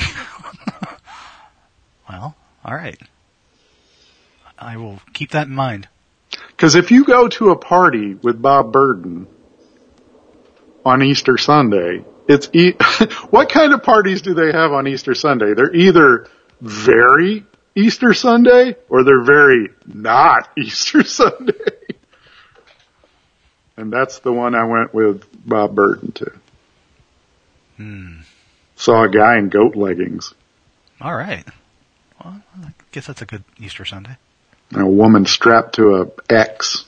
Well, all right. I will keep that in mind. Because if you go to a party with Bob Burden on Easter Sunday, it's e- what kind of parties do they have on Easter Sunday? They're either very Easter Sunday or they're very not Easter Sunday. And that's the one I went with Bob Burden to. Hmm. Saw a guy in goat leggings. All right. Well, I guess that's a good Easter Sunday. And a woman strapped to a X.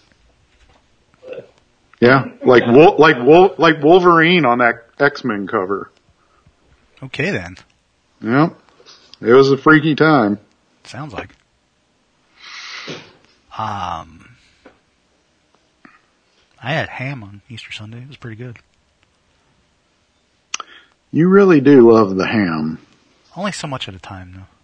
Yeah, like Wol- like Wol- like Wolverine on that X-Men cover. Okay then. Yeah, it was a freaky time. Sounds like. Um, I had ham on Easter Sunday. It was pretty good. You really do love the ham. Only so much at a time, though.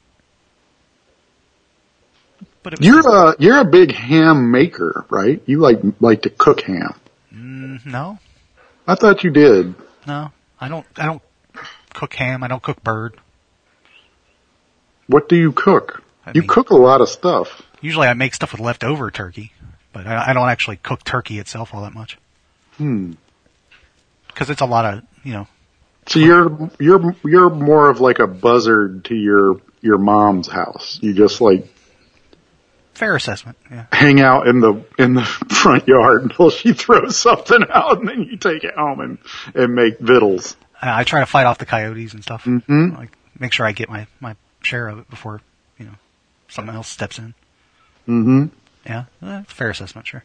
But it was You're a you're a big ham maker, right? You like like to cook ham. Mm, no, I thought you did. no, I don't. I don't cook ham. I don't cook bird. What do you cook? I You mean, cook a lot of stuff. Usually, I make stuff with leftover turkey, but I, I don't actually cook turkey itself all that much Hmm. because it's a lot of you know. So you're you're you're more of like a buzzard to your your mom's house. You just like Fair assessment. Yeah. hang out in the in the front yard until she throws something out, and then you take it home and and make victuals. I, I try to fight off the coyotes and stuff. Mm-hmm. Like make sure I get my my share of it before you know someone else steps in. Mm-hmm. Yeah, uh, fair assessment. Sure.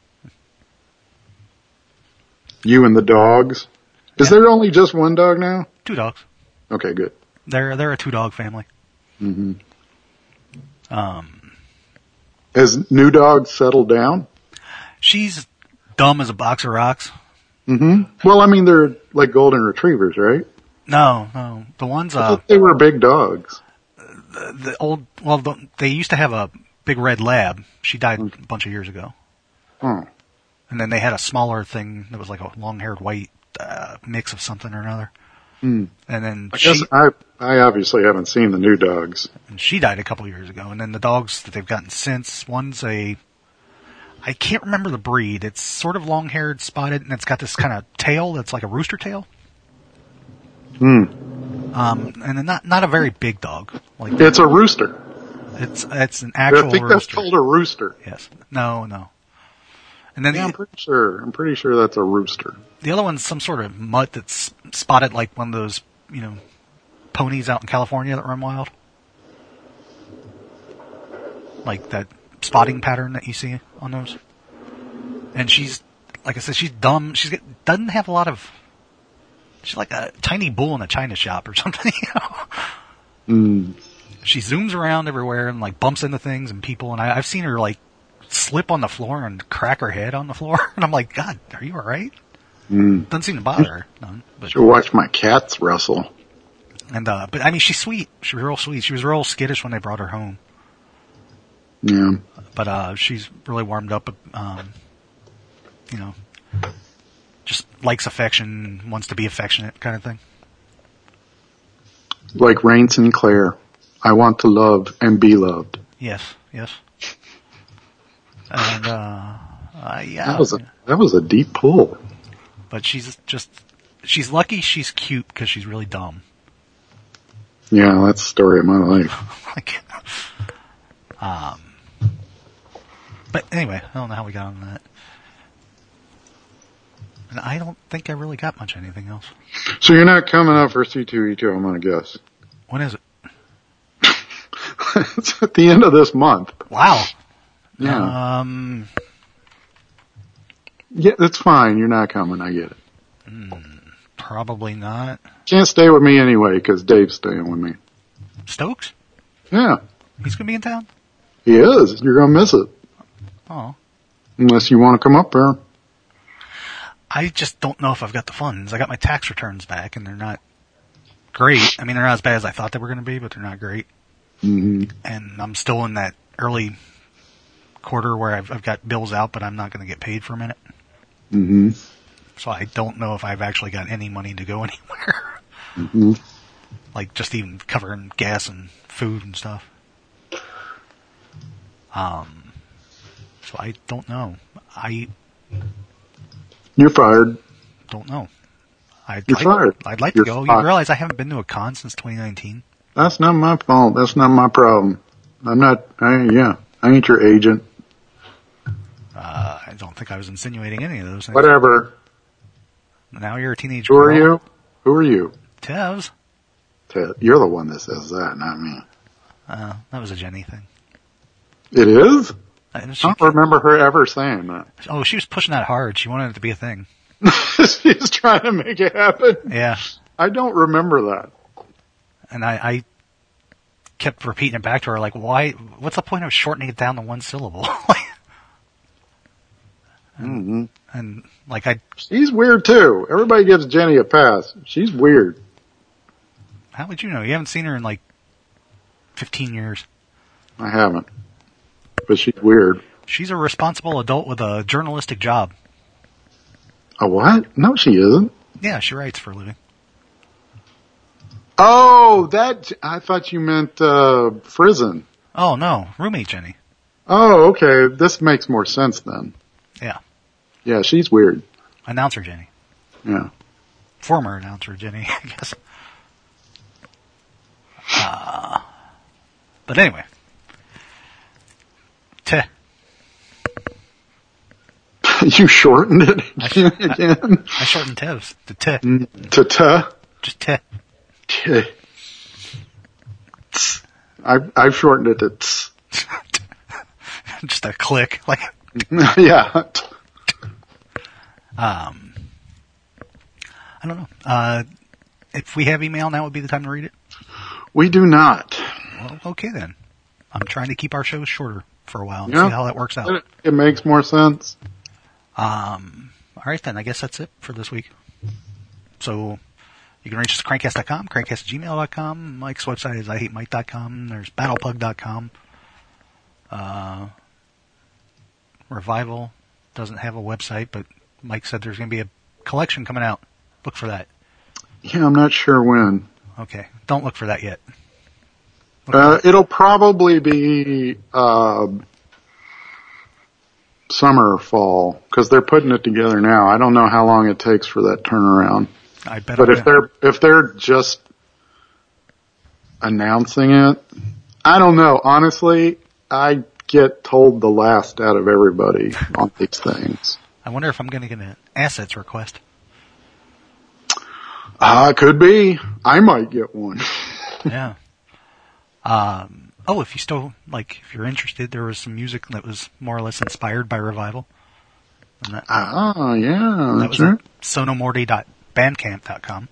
You and the dogs. Is Yeah. there only just one dog now? Two dogs. Okay, good. They're they're a two dog family. Mm-hmm. Um, Has new dog settled down? she's dumb as a box of rocks. Mm-hmm. Well, I mean, they're like golden retrievers, right? No, no, the ones I uh thought they were big dogs. the, the old well the, they used to have a big red lab. She died a bunch of years ago, Oh. and then they had a smaller thing that was like a long haired white uh, mix of something or another. Hmm. And then I she guess I I obviously haven't seen the new dogs. and she died a couple years ago. And then the dogs that they've gotten since, one's a, I can't remember the breed. It's sort of long-haired, spotted, and it's got this kind of tail that's like a rooster tail. Hmm. Um, and then not not a very big dog. Like It's a rooster. it's it's an actual I think that's rooster. called a rooster. Yes. No, no. And then Yeah, I'm the, pretty sure. I'm pretty sure that's a rooster. the other one's some sort of mutt that's spotted like one of those, you know, ponies out in California that run wild. Like that spotting pattern that you see on those. And she's, like I said, she's dumb. She's got, doesn't have a lot of, she's like a tiny bull in a china shop or something, you know. Hmm. She zooms around everywhere and like bumps into things and people. And I, I've seen her like slip on the floor and crack her head on the floor. And I'm like, God, are you alright? Hmm. Doesn't seem to bother her none. But, Should watch my cats wrestle. and, uh, but I mean, she's sweet. She was real sweet. She was real skittish when they brought her home. Yeah. But, uh, she's really warmed up, um, you know, just likes affection, wants to be affectionate kind of thing. Like Rain Sinclair. I want to love and be loved. Yes, yes. And, uh, uh yeah. That was a that was a deep pull. But she's just, she's lucky she's cute because she's really dumb. Yeah, that's the story of my life. Like, um, but anyway, I don't know how we got on that. And I don't think I really got much anything else. So you're not coming up for C two E two, I'm gonna guess. When is it? It's at the end of this month. Wow. Yeah. Um, Yeah, that's fine. You're not coming. I get it. probably not. Can't stay with me anyway because Dave's staying with me. Stokes? Yeah, He's gonna be in town? he is. You're gonna miss it Oh. unless you want to come up there. I just don't know if I've got the funds. I got my tax returns back and they're not great. I mean, they're not as bad as I thought they were gonna be, but they're not great. Mm-hmm. And I'm still in that early quarter where I've, I've got bills out, but I'm not gonna get paid for a minute. Mm-hmm. So I don't know if I've actually got any money to go anywhere. Mm-hmm. Like just even covering gas and food and stuff. Um, so I don't know. I You're fired. don't know. I'd You're like, fired. I'd like You're to go. fired. You realize I haven't been to a con since twenty nineteen? That's not my fault. That's not my problem. I'm not. I, yeah, I ain't your agent. Uh, I don't think I was insinuating any of those things. Whatever. Now you're a teenage Who girl. are you? Who are you? Tevs. Ted, you're the one that says that, not me. Uh, that was a Jenny thing. It is? I I don't remember her ever saying that. Oh, she was pushing that hard. She wanted it to be a thing. She's trying to make it happen? Yeah. I don't remember that. And I, I kept repeating it back to her, like, why, what's the point of shortening it down to one syllable? and, mm-hmm. and, like, I... She's weird, too. Everybody gives Jenny a pass. She's weird. How would you know? You haven't seen her in, like, fifteen years. I haven't. But she's weird. She's a responsible adult with a journalistic job. A what? No, she isn't. Yeah, she writes for a living. Oh, that, I thought you meant, uh, Frizen. Oh, no. Roommate Jenny. Oh, okay. This makes more sense then. Yeah. Yeah, she's weird. Announcer Jenny. Yeah. Former announcer Jenny, I guess. Uh, but anyway. T. You shortened it I sh- again? I, I shortened Tevs to T. Mm, to T? Just T. T. I've, I've shortened it to T. Just a click. Like. Yeah. Um, I don't know. Uh, if we have email, now would be the time to read it? We do not. Well, okay then. I'm trying to keep our shows shorter for a while and yeah. see how that works out. It, it makes more sense. Um, alright then, I guess that's it for this week. So, you can reach us at crankcast dot com, crankcast at gmail dot com, Mike's website is I hate mike dot com, there's battleplug dot com. Uh, Revival doesn't have a website, but Mike said there's going to be a collection coming out. Look for that. Yeah, I'm not sure when. Okay, don't look for that yet. Uh, it'll probably be, uh, summer or fall, because they're putting it together now. I don't know how long it takes for that turnaround. I bet. But if they're, if they're just announcing it, I don't know. Honestly, I get told the last out of everybody on these things. I wonder if I'm going to get an assets request. Uh, could be. I might get one. Yeah. Um, oh, if you still, like, if you're interested, there was some music that was more or less inspired by Revival. And that, ah, yeah, that that's was right. at sonomorty dot bandcamp dot com.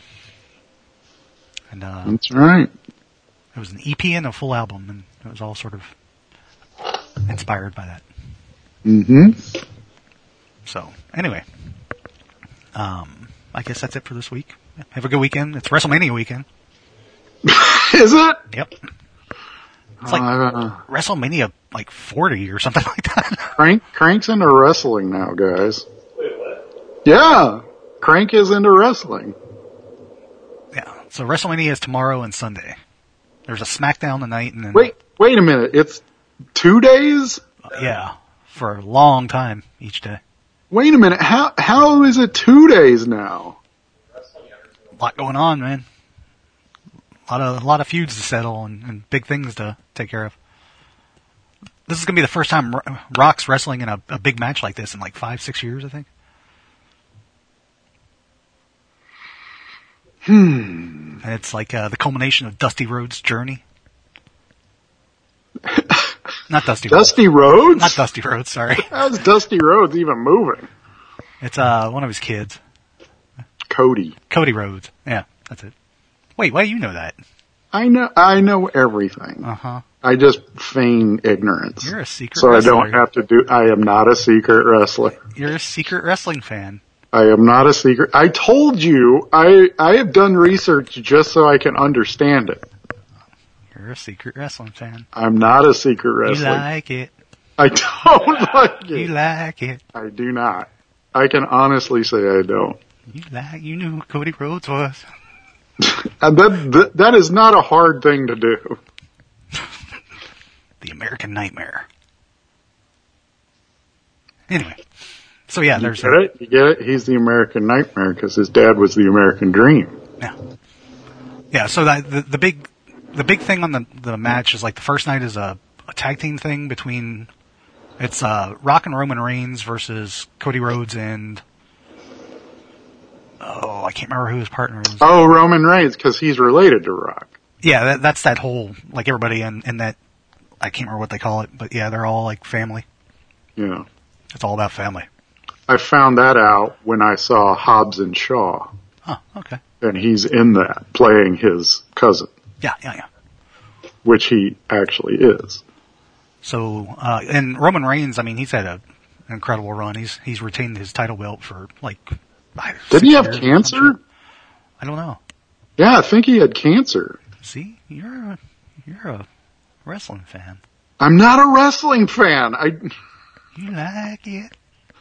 And, uh, that's right. It was an E P and a full album, and it was all sort of inspired by that. Mm-hmm. So, anyway. Um, I guess that's it for this week. Have a good weekend. It's WrestleMania weekend. Is it? Yep. It's like uh, WrestleMania like forty or something like that. Crank, Crank's into wrestling now, guys. Wait, what? Yeah. Crank is into wrestling. Yeah. So WrestleMania is tomorrow and Sunday. There's a SmackDown tonight and then... Wait, wait a minute. It's two days? Uh, yeah. For a long time each day. Wait a minute. How, how is it two days now? A lot going on, man. A lot of, a lot of feuds to settle and, and big things to take care of. This is going to be the first time Rock's wrestling in a, a big match like this in like five, six years, I think. Hmm. And it's like uh, the culmination of Dusty Rhodes' journey. Not Dusty Rhodes. Dusty Rhodes? Not Dusty Rhodes, sorry. How's Dusty Rhodes even moving? It's uh one of his kids. Cody. Cody Rhodes. Yeah, that's it. Wait, why do you know that? I know, I know everything. Uh-huh. I just feign ignorance. You're a secret so wrestler. I don't have to do, I am not a secret wrestler. You're a secret wrestling fan. I am not a secret. I told you, I, I have done research just so I can understand it. You're a secret wrestling fan. I'm not a secret wrestler. You like it. I don't like it. You like it. I do not. I can honestly say I don't. You like, you knew who Cody Rhodes was. And that, that, that is not a hard thing to do. The American Nightmare. Anyway. So yeah, You there's get it? You get it? He's the American Nightmare because his dad was the American Dream. Yeah. Yeah, so that, the, the big, the big thing on the, the match is like the first night is a, a tag team thing between, it's, uh, Rock and Roman Reigns versus Cody Rhodes and, oh, I can't remember who his partner is. Oh, Roman Reigns, because he's related to Rock. Yeah, that, that's that whole, like everybody in, in that, I can't remember what they call it, but yeah, they're all like family. Yeah. It's all about family. I found that out when I saw Hobbs and Shaw. Oh, okay. And he's in that, playing his cousin. Yeah, yeah, yeah. Which he actually is. So, uh, and Roman Reigns, I mean, he's had a, an incredible run. He's, he's retained his title belt for like, Did he have cancer? I don't know. Yeah, I think he had cancer. See, you're a, you're a wrestling fan. I'm not a wrestling fan. I. You like it?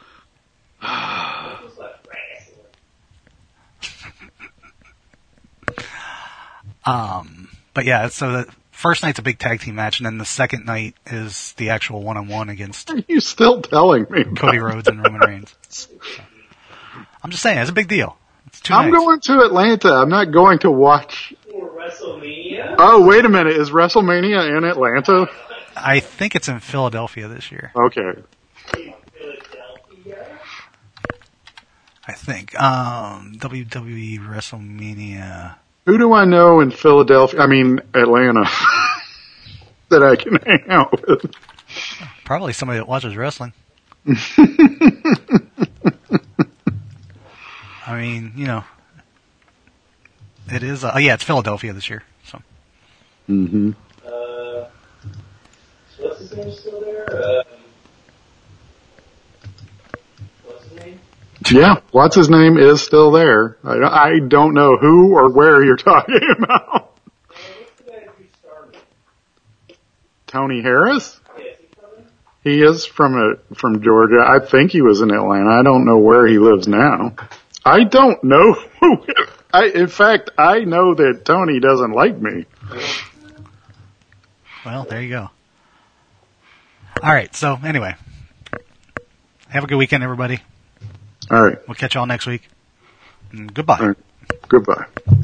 um, but yeah, so the first night's a big tag team match, and then the second night is the actual one-on-one against. Are you still telling me? Cody Rhodes and Roman Reigns. So, I'm just saying, it's a big deal. It's two I'm nights. going to Atlanta. I'm not going to watch. WrestleMania? Oh, wait a minute. Is WrestleMania in Atlanta? I think it's in Philadelphia this year. Okay. Philadelphia? I think. Um, W W E WrestleMania. Who do I know in Philadelphia? I mean, Atlanta. that I can hang out with. Probably somebody that watches wrestling. I mean, you know, it is. Uh, oh, yeah, it's Philadelphia this year. So. Mm-hmm. Uh, what's his name still there? Um, what's his name? Yeah, what's his name is still there. I, I don't know who or where you're talking about. What's the guy who started? Tony Harris? Yeah, is he coming? He is from a, from Georgia. I think he was in Atlanta. I don't know where he lives now. I don't know who. I, in fact, I know that Tony doesn't like me. Well, there you go. All right. So anyway, have a good weekend, everybody. All right. We'll catch y'all next week. And goodbye. All right. Goodbye.